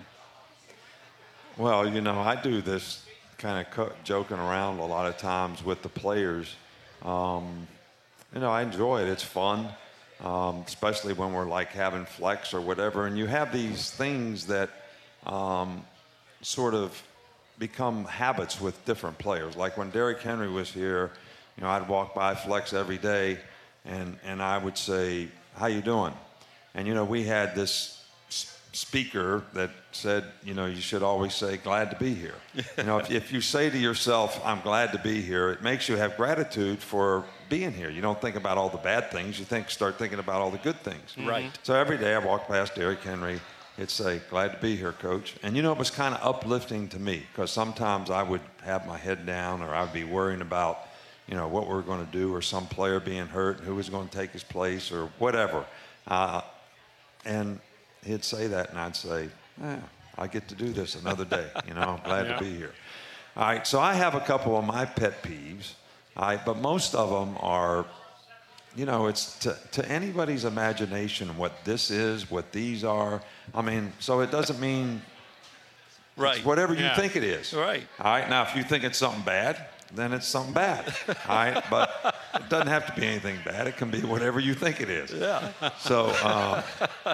Well, you know, I do this kind of co- joking around a lot of times with the players. Um, You know, I enjoy it. It's fun, um, especially when we're like having flex or whatever. And you have these things that um, sort of become habits with different players. Like when Derrick Henry was here, you know, I'd walk by flex every day, and, and I would say, how you doing? And, you know, we had this speaker that said, you know, you should always say, glad to be here. You know, if, if you say to yourself, I'm glad to be here, it makes you have gratitude for being here. You don't think about all the bad things. You think, start thinking about all the good things. Right. So every day I walk past Derrick Henry, it'd say, glad to be here, Coach. And, you know, it was kind of uplifting to me because sometimes I would have my head down or I'd be worrying about, you know, what we're going to do or some player being hurt, who was going to take his place or whatever. Uh, and he'd say that, and I'd say, eh, I get to do this another day. You know, I'm glad Yeah. to be here. All right, so I have a couple of my pet peeves, all right, but most of them are, you know, it's to, to anybody's imagination what this is, what these are. I mean, so it doesn't mean Right. it's whatever you Yeah. think it is. Right. All right, now if you think it's something bad, then it's something bad. All right, but it doesn't have to be anything bad. It can be whatever you think it is. Yeah. So, uh,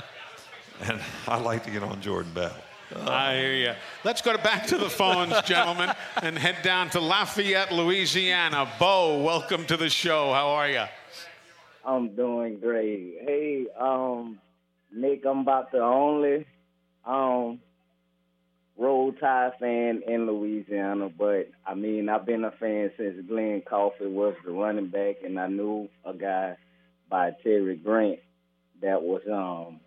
and I like to get on Jordan Battle. I hear you. Let's go to back to the phones, gentlemen, and head down to Lafayette, Louisiana. Bo, welcome to the show. How are you? I'm doing great. Hey, um, Nick, I'm about the only um, Roll Tide fan in Louisiana, but, I mean, I've been a fan since Glenn Coffey was the running back, and I knew a guy by Terry Grant that was, um,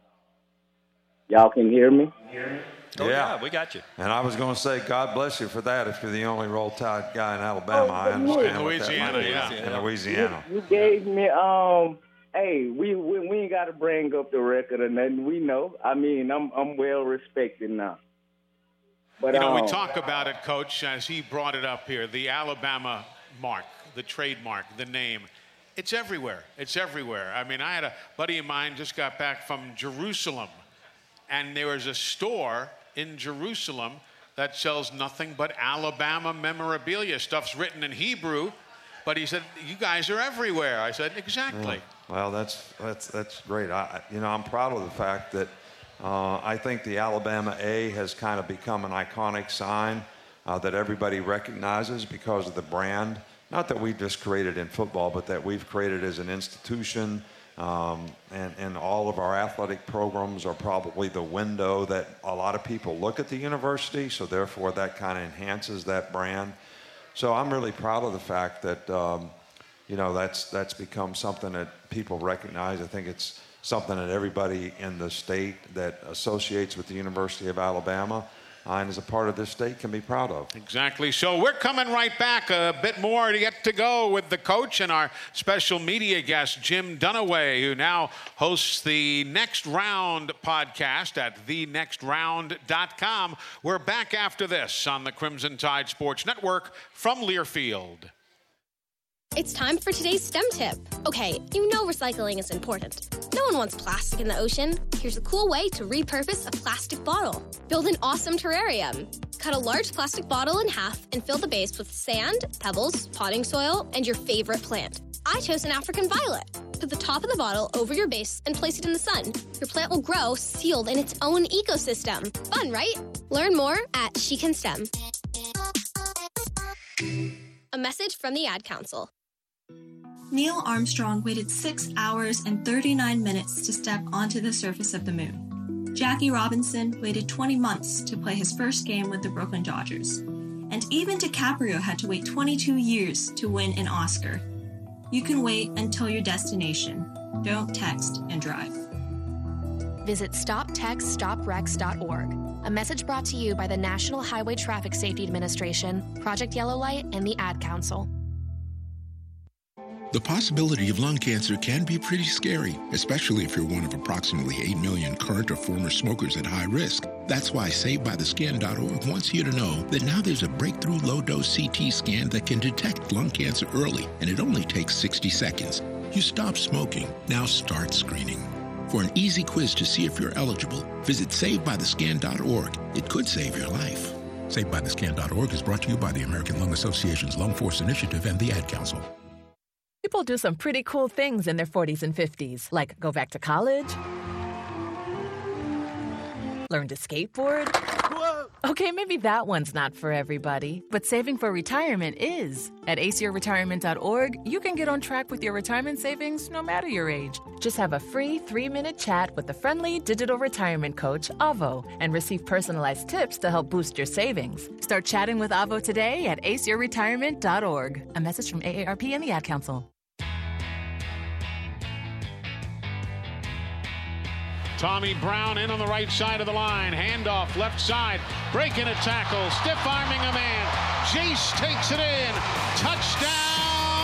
y'all can hear me? Oh, yeah, we got you. And I was going to say, God bless you for that. If you're the only Roll Tide guy in Alabama, I understand what that Louisiana, might be. yeah. In Louisiana. You, you gave me, um, hey, we, we we ain't got to bring up the record or nothing. We know. I mean, I'm I'm well respected now. But You know, um, we talk about it, Coach, as he brought it up here, the Alabama mark, the trademark, the name. It's everywhere. It's everywhere. I mean, I had a buddy of mine just got back from Jerusalem, and there was a store in Jerusalem that sells nothing but Alabama memorabilia. Stuff's written in Hebrew, but he said, you guys are everywhere. I said, exactly. Yeah. Well, that's that's that's great. I, you know, I'm proud of the fact that uh, I think the Alabama A has kind of become an iconic sign uh, that everybody recognizes because of the brand. Not that we just created in football, but that we've created as an institution. Um, and, and all of our athletic programs are probably the window that a lot of people look at the university, so therefore that kind of enhances that brand. So I'm really proud of the fact that, um, you know, that's that's become something that people recognize. I think it's something that everybody in the state that associates with the University of Alabama uh, and is a part of this state can be proud of. Exactly. So we're coming right back. A bit more to get to go with the coach and our special media guest, Jim Dunaway, who now hosts the Next Round podcast at the next round dot com. We're back after this on the Crimson Tide Sports Network from Learfield. It's time for today's STEM tip. Okay, you know recycling is important. No one wants plastic in the ocean. Here's a cool way to repurpose a plastic bottle. Build an awesome terrarium. Cut a large plastic bottle in half and fill the base with sand, pebbles, potting soil, and your favorite plant. I chose an African violet. Put the top of the bottle over your base and place it in the sun. Your plant will grow sealed in its own ecosystem. Fun, right? Learn more at She Can STEM. A message from the Ad Council. Neil Armstrong waited six hours and thirty-nine minutes to step onto the surface of the moon. Jackie Robinson waited twenty months to play his first game with the Brooklyn Dodgers. And even DiCaprio had to wait twenty-two years to win an Oscar. You can wait until your destination. Don't text and drive. Visit stop text stop wrecks dot org. A message brought to you by the National Highway Traffic Safety Administration, Project Yellow Light, and the Ad Council. The possibility of lung cancer can be pretty scary, especially if you're one of approximately eight million current or former smokers at high risk. That's why Saved By The Scan dot org wants you to know that now there's a breakthrough low-dose C T scan that can detect lung cancer early, and it only takes sixty seconds. You stop smoking, now start screening. For an easy quiz to see if you're eligible, visit Saved By The Scan dot org. It could save your life. Saved By The Scan dot org is brought to you by the American Lung Association's Lung Force Initiative and the Ad Council. People do some pretty cool things in their forties and fifties, like go back to college, learn to skateboard. Whoa. Okay, maybe that one's not for everybody, but saving for retirement is. At A C E R retirement dot org, you can get on track with your retirement savings no matter your age. Just have a free three-minute chat with the friendly digital retirement coach, Avo, and receive personalized tips to help boost your savings. Start chatting with Avo today at A C E R retirement dot org. A message from A A R P and the Ad Council. Tommy Brown in on the right side of the line. Handoff left side. Breaking a tackle. Stiff arming a man. Jace takes it in. Touchdown,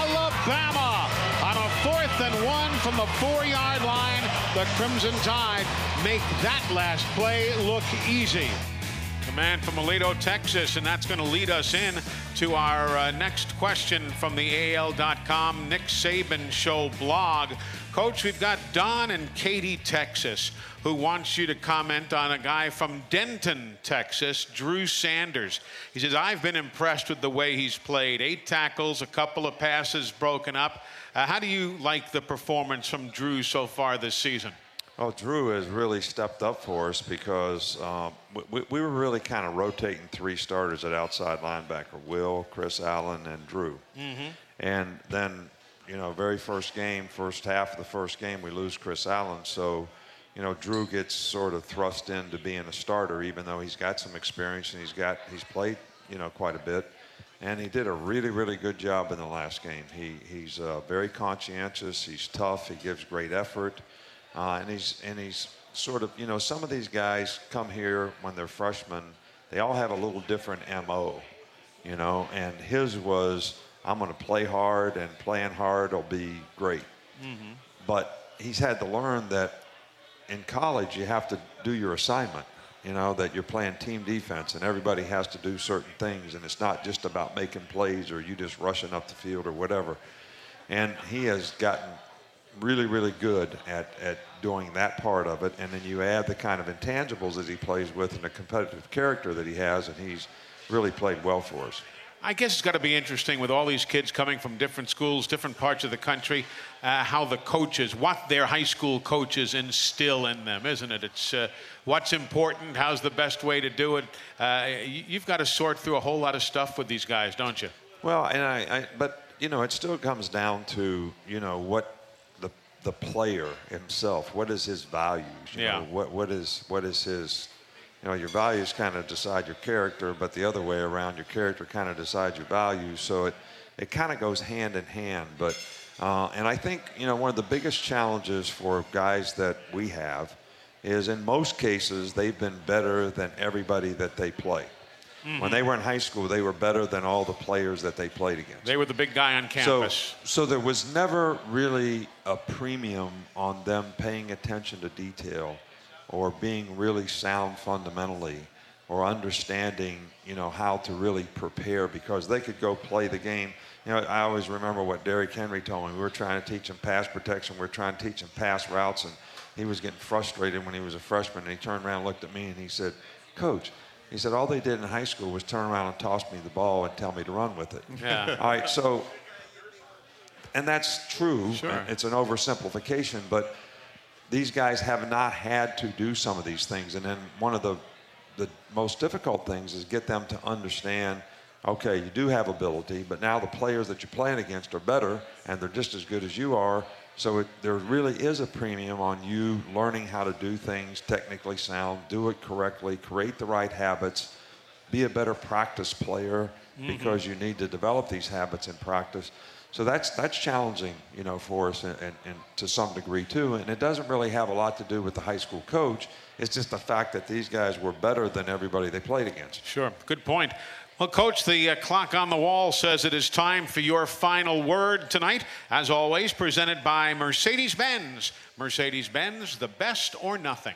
Alabama. On a fourth and one from the four-yard line, the Crimson Tide make that last play look easy. The man from Aledo, Texas, and that's going to lead us in to our uh, next question from the A L dot com Nick Saban Show blog. Coach, we've got Don in Katy, Texas, who wants you to comment on a guy from Denton, Texas, Drew Sanders. He says, I've been impressed with the way he's played. Eight tackles, a couple of passes broken up. Uh, how do you like the performance from Drew so far this season? Well, Drew has really stepped up for us because um, we, we were really kind of rotating three starters at outside linebacker, Will, Chris Allen, and Drew. Mm-hmm. And then, you know, very first game, first half of the first game, we lose Chris Allen. So, you know, Drew gets sort of thrust into being a starter, even though he's got some experience and he's got he's played, you know, quite a bit. And he did a really, really good job in the last game. He he's uh, very conscientious. He's tough. He gives great effort. Uh, and he's and he's sort of, you know, some of these guys come here when they're freshmen. They all have a little different M O, you know, and his was, I'm going to play hard, and playing hard will be great. Mm-hmm. But he's had to learn that in college you have to do your assignment, you know, that you're playing team defense and everybody has to do certain things, and it's not just about making plays or you just rushing up the field or whatever. And he has gotten really, really good at, at doing that part of it. And then you add the kind of intangibles that he plays with and the competitive character that he has, and he's really played well for us. I guess it's got to be interesting with all these kids coming from different schools, different parts of the country, uh, how the coaches, what their high school coaches instill in them, isn't it? It's uh, what's important, how's the best way to do it. Uh, you've got to sort through a whole lot of stuff with these guys, don't you? Well, and I, I but, you know, it still comes down to, you know, what the player himself, what is his values? You yeah. know, what what is what is his you know, your values kind of decide your character, but the other way around, your character kind of decides your values. So it, it kind of goes hand in hand. But, uh, and I think, you know, one of the biggest challenges for guys that we have is in most cases, they've been better than everybody that they play. Mm-hmm. When they were in high school, they were better than all the players that they played against. They were the big guy on campus. So, so there was never really a premium on them paying attention to detail or being really sound fundamentally or understanding, you know, how to really prepare, because they could go play the game. You know, I always remember what Derrick Henry told me. We were trying to teach him pass protection. We were trying to teach him pass routes, and he was getting frustrated when he was a freshman, and he turned around and looked at me and he said, "Coach," he said, "all they did in high school was turn around and toss me the ball and tell me to run with it." Yeah. All right, so, and that's true. Sure. It's an oversimplification, but these guys have not had to do some of these things. And then one of the, the most difficult things is get them to understand, okay, you do have ability, but now the players that you're playing against are better, and they're just as good as you are. So it, there really is a premium on you learning how to do things technically sound, do it correctly, create the right habits, be a better practice player, mm-hmm. because you need to develop these habits in practice. So that's that's challenging, you know, for us, and, and, and to some degree too. And it doesn't really have a lot to do with the high school coach. It's just the fact that these guys were better than everybody they played against. Sure, good point. Well, Coach, the uh, clock on the wall says it is time for your final word tonight. As always, presented by Mercedes-Benz. Mercedes-Benz, the best or nothing.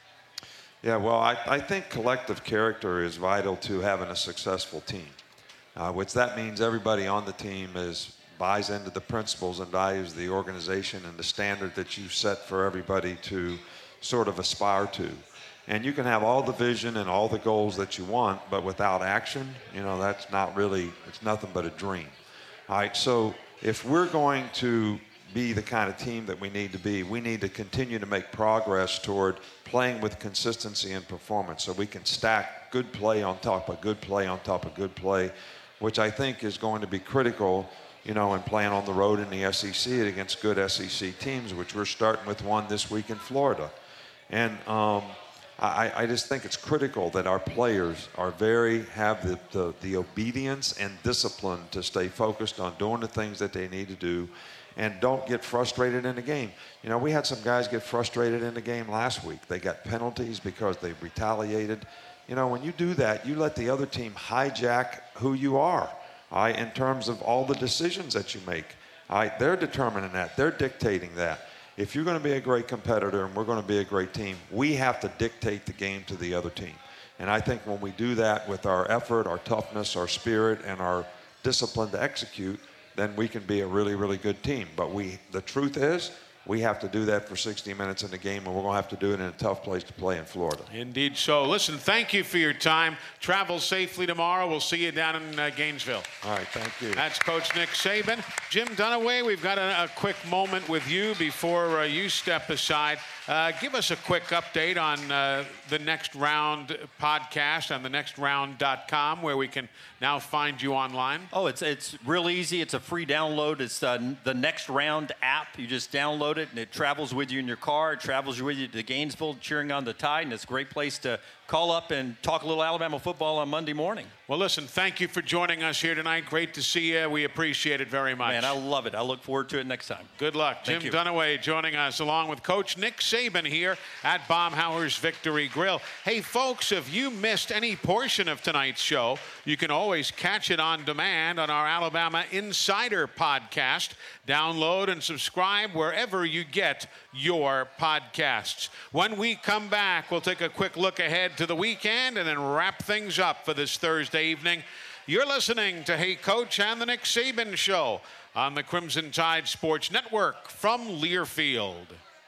Yeah, well, I, I think collective character is vital to having a successful team, uh, which that means everybody on the team is buys into the principles and values of the organization and the standard that you set for everybody to sort of aspire to. And you can have all the vision and all the goals that you want, but without action, you know, that's not really, it's nothing but a dream. All right, so if we're going to be the kind of team that we need to be, we need to continue to make progress toward playing with consistency and performance, so we can stack good play on top of good play on top of good play, which I think is going to be critical, you know, in playing on the road in the S E C against good S E C teams, which we're starting with one this week in Florida. And um, I, I just think it's critical that our players are very, have the, the, the obedience and discipline to stay focused on doing the things that they need to do, and don't get frustrated in the game. You know, we had some guys get frustrated in the game last week. They got penalties because they retaliated. You know, when you do that, you let the other team hijack who you are, all right, in terms of all the decisions that you make. All right, they're determining that. They're dictating that. If you're going to be a great competitor and we're going to be a great team, we have to dictate the game to the other team. And I think when we do that with our effort, our toughness, our spirit, and our discipline to execute, then we can be a really, really good team. But we, the truth is, we have to do that for sixty minutes in the game, and we're going to have to do it in a tough place to play in Florida. Indeed so. Listen, thank you for your time. Travel safely tomorrow. We'll see you down in uh, Gainesville. All right, thank you. That's Coach Nick Saban. Jim Dunaway, we've got a, a quick moment with you before uh, you step aside. Uh, give us a quick update on uh, the Next Round podcast on the next round dot com, where we can now find you online. Oh, it's it's real easy. It's a free download. It's uh, the Next Round app. You just download it, and it travels with you in your car. It travels with you to Gainesville, cheering on the Tide, and it's a great place to call up and talk a little Alabama football on Monday morning. Well, listen, thank you for joining us here tonight. Great to see you. We appreciate it very much. Man, I love it. I look forward to it next time. Good luck. Jim Dunaway joining us along with Coach Nick Saban here at Baumhower's Victory Grill. Hey, folks, if you missed any portion of tonight's show, you can always catch it on demand on our Alabama Insider podcast. Download and subscribe wherever you get your podcasts. When we come back, we'll take a quick look ahead to the weekend and then wrap things up for this Thursday evening. You're listening to Hey Coach and the Nick Saban Show on the Crimson Tide Sports Network from Learfield.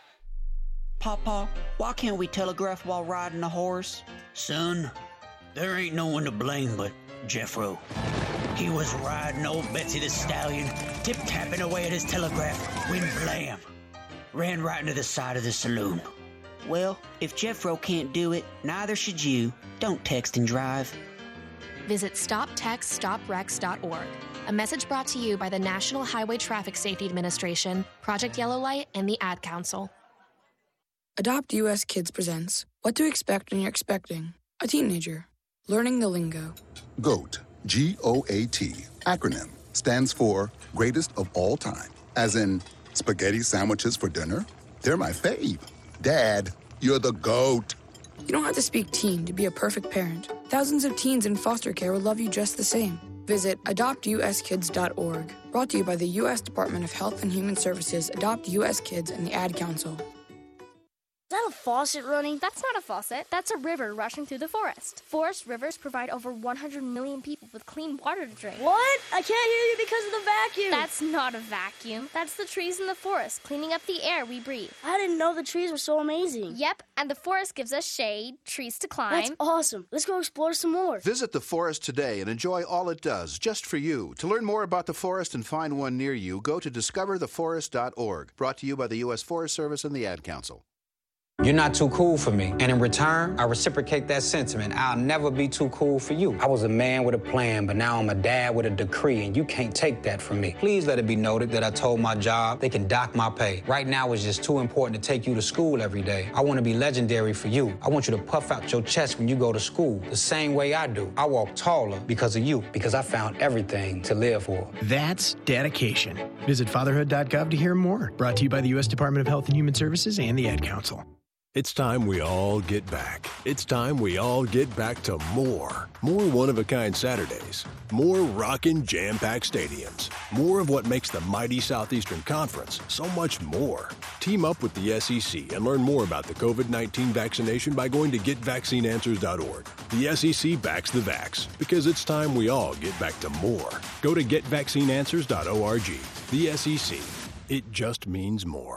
Papa, why can't we telegraph while riding a horse? Son, there ain't no one to blame but Jeffro. He was riding old Betsy the Stallion, tip-tapping away at his telegraph, when blam, ran right into the side of the saloon. Well, if Jeffro can't do it, neither should you. Don't text and drive. Visit stop text stop wrecks dot org. A message brought to you by the National Highway Traffic Safety Administration, Project Yellow Light, and the Ad Council. Adopt U S Kids presents What to Expect When You're Expecting. A teenager. Learning the lingo. GOAT, G O A T, acronym, stands for Greatest of All Time. As in, spaghetti sandwiches for dinner? They're my fave. Dad, you're the GOAT. You don't have to speak teen to be a perfect parent. Thousands of teens in foster care will love you just the same. Visit adopt u s kids dot org. Brought to you by the U S Department of Health and Human Services, Adopt U S Kids, and the Ad Council. Is that a faucet running? That's not a faucet. That's a river rushing through the forest. Forest rivers provide over one hundred million people with clean water to drink. What? I can't hear you because of the vacuum. That's not a vacuum. That's the trees in the forest cleaning up the air we breathe. I didn't know the trees were so amazing. Yep, and the forest gives us shade, trees to climb. That's awesome. Let's go explore some more. Visit the forest today and enjoy all it does, just for you. To learn more about the forest and find one near you, go to discover the forest dot org. Brought to you by the U S Forest Service and the Ad Council. You're not too cool for me. And in return, I reciprocate that sentiment. I'll never be too cool for you. I was a man with a plan, but now I'm a dad with a decree, and you can't take that from me. Please let it be noted that I told my job they can dock my pay. Right now, it's just too important to take you to school every day. I want to be legendary for you. I want you to puff out your chest when you go to school, the same way I do. I walk taller because of you, because I found everything to live for. That's dedication. Visit fatherhood dot gov to hear more. Brought to you by the U S Department of Health and Human Services and the Ad Council. It's time we all get back. It's time we all get back to more. More one-of-a-kind Saturdays. More rockin' jam-packed stadiums. More of what makes the mighty Southeastern Conference so much more. Team up with the S E C and learn more about the covid nineteen vaccination by going to get vaccine answers dot org. The S E C backs the vax because it's time we all get back to more. Go to get vaccine answers dot org. The S E C. It just means more.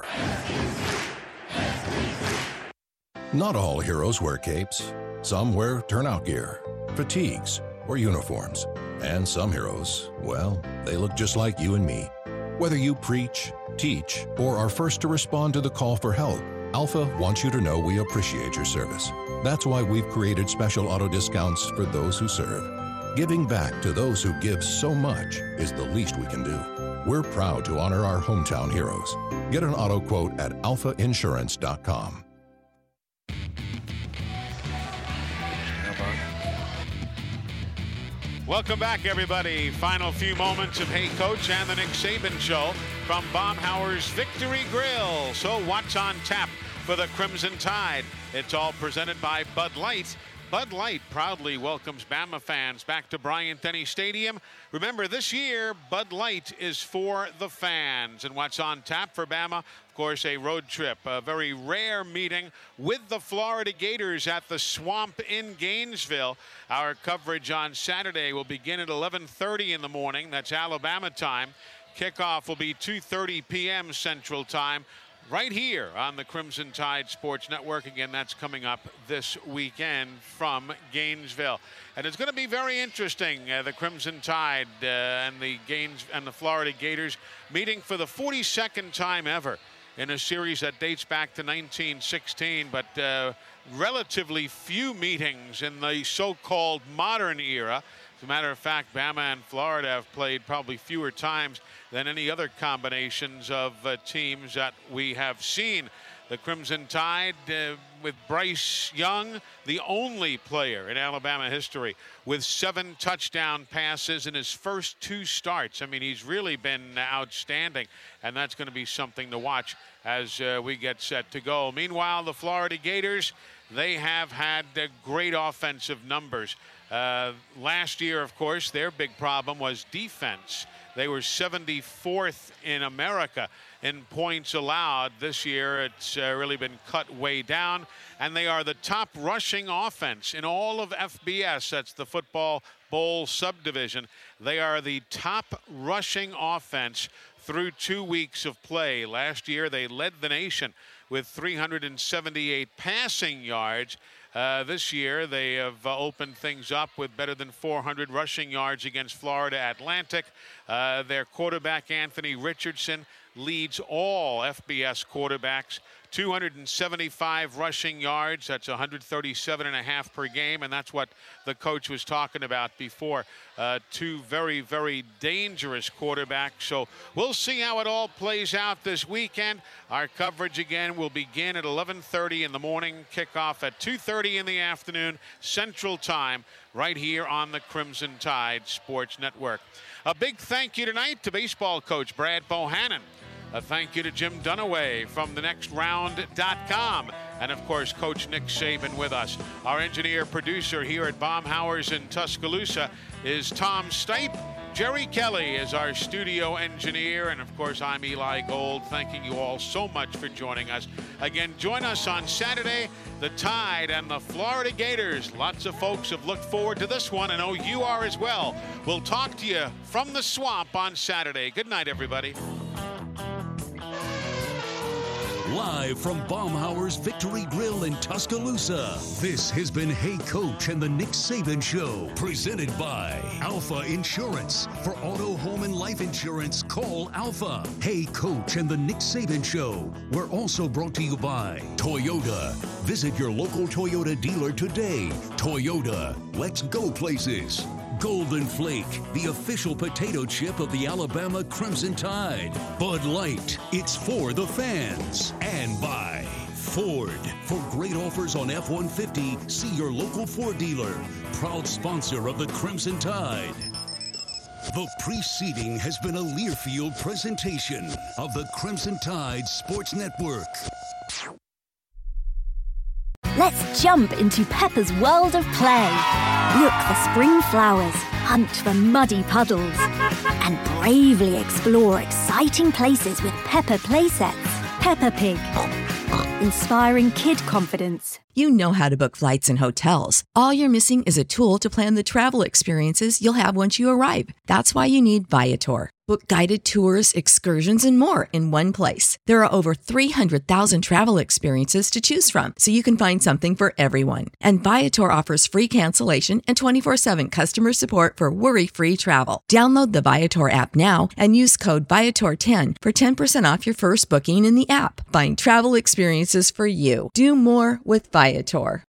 Not all heroes wear capes. Some wear turnout gear, fatigues, or uniforms. And some heroes, well, they look just like you and me. Whether you preach, teach, or are first to respond to the call for help, Alpha wants you to know we appreciate your service. That's why we've created special auto discounts for those who serve. Giving back to those who give so much is the least we can do. We're proud to honor our hometown heroes. Get an auto quote at alpha insurance dot com. Welcome back, everybody. Final few moments of Hey Coach and the Nick Saban Show from Baumhauer's Victory Grill. So what's on tap for the Crimson Tide? It's all presented by Bud Light. Bud Light proudly welcomes Bama fans back to Bryant-Denny Stadium. Remember, this year, Bud Light is for the fans. And what's on tap for Bama? Of course, a road trip, a very rare meeting with the Florida Gators at the Swamp in Gainesville. Our coverage on Saturday will begin at eleven thirty in the morning. That's Alabama time. Kickoff will be two thirty p m Central Time, right here on the Crimson Tide Sports Network. Again, that's coming up this weekend from Gainesville. And it's going to be very interesting. Uh, the Crimson Tide uh, and the Gaines and the Florida Gators meeting for the forty-second time ever in a series that dates back to nineteen sixteen, but uh, relatively few meetings in the so-called modern era. As a matter of fact, Bama and Florida have played probably fewer times than any other combinations of uh, teams that we have seen. The Crimson Tide uh, with Bryce Young, the only player in Alabama history with seven touchdown passes in his first two starts. I mean, he's really been outstanding, and that's going to be something to watch as uh, we get set to go. Meanwhile, the Florida Gators, they have had uh, great offensive numbers. Uh, last year, of course, their big problem was defense. They were seventy-fourth in America in points allowed. This year, it's uh, really been cut way down, and they are the top rushing offense in all of F B S. That's the Football Bowl subdivision. They are the top rushing offense through two weeks of play. Last year, they led the nation with three hundred seventy-eight passing yards. Uh, this year, they have uh, opened things up with better than four hundred rushing yards against Florida Atlantic. Uh, their quarterback, Anthony Richardson, leads all F B S quarterbacks two hundred seventy-five rushing yards. That's one hundred thirty-seven and a half per game, and that's what the coach was talking about before. Uh, two very, very dangerous quarterbacks. So we'll see how it all plays out this weekend. Our coverage again will begin at eleven thirty in the morning, kickoff at two thirty in the afternoon Central Time, right here on the Crimson Tide Sports Network. A big thank you tonight to baseball coach Brad Bohannon. A thank you to Jim Dunaway from the next round dot com. And, of course, Coach Nick Saban with us. Our engineer producer here at Baumhauer's in Tuscaloosa is Tom Stipe. Jerry Kelly is our studio engineer. And, of course, I'm Eli Gold. Thanking you all so much for joining us. Again, join us on Saturday. The Tide and the Florida Gators. Lots of folks have looked forward to this one, and oh, you are as well. We'll talk to you from the swamp on Saturday. Good night, everybody. Live from Baumhauer's Victory Grill in Tuscaloosa, this has been Hey Coach and the Nick Saban Show, presented by Alpha Insurance. For auto, home, and life insurance, call Alpha. Hey Coach and the Nick Saban Show. We're also brought to you by Toyota. Visit your local Toyota dealer today. Toyota, let's go places. Golden Flake, the official potato chip of the Alabama Crimson Tide. Bud Light, it's for the fans. And by Ford. For great offers on F one fifty, see your local Ford dealer. Proud sponsor of the Crimson Tide. The preceding has been a Learfield presentation of the Crimson Tide Sports Network. Let's jump into Peppa's world of play. Look for spring flowers, hunt for muddy puddles, and bravely explore exciting places with Peppa playsets. Peppa Pig, inspiring kid confidence. You know how to book flights and hotels. All you're missing is a tool to plan the travel experiences you'll have once you arrive. That's why you need Viator. Book guided tours, excursions, and more in one place. There are over three hundred thousand travel experiences to choose from, so you can find something for everyone. And Viator offers free cancellation and twenty-four seven customer support for worry-free travel. Download the Viator app now and use code Viator ten for ten percent off your first booking in the app. Find travel experiences for you. Do more with Viator.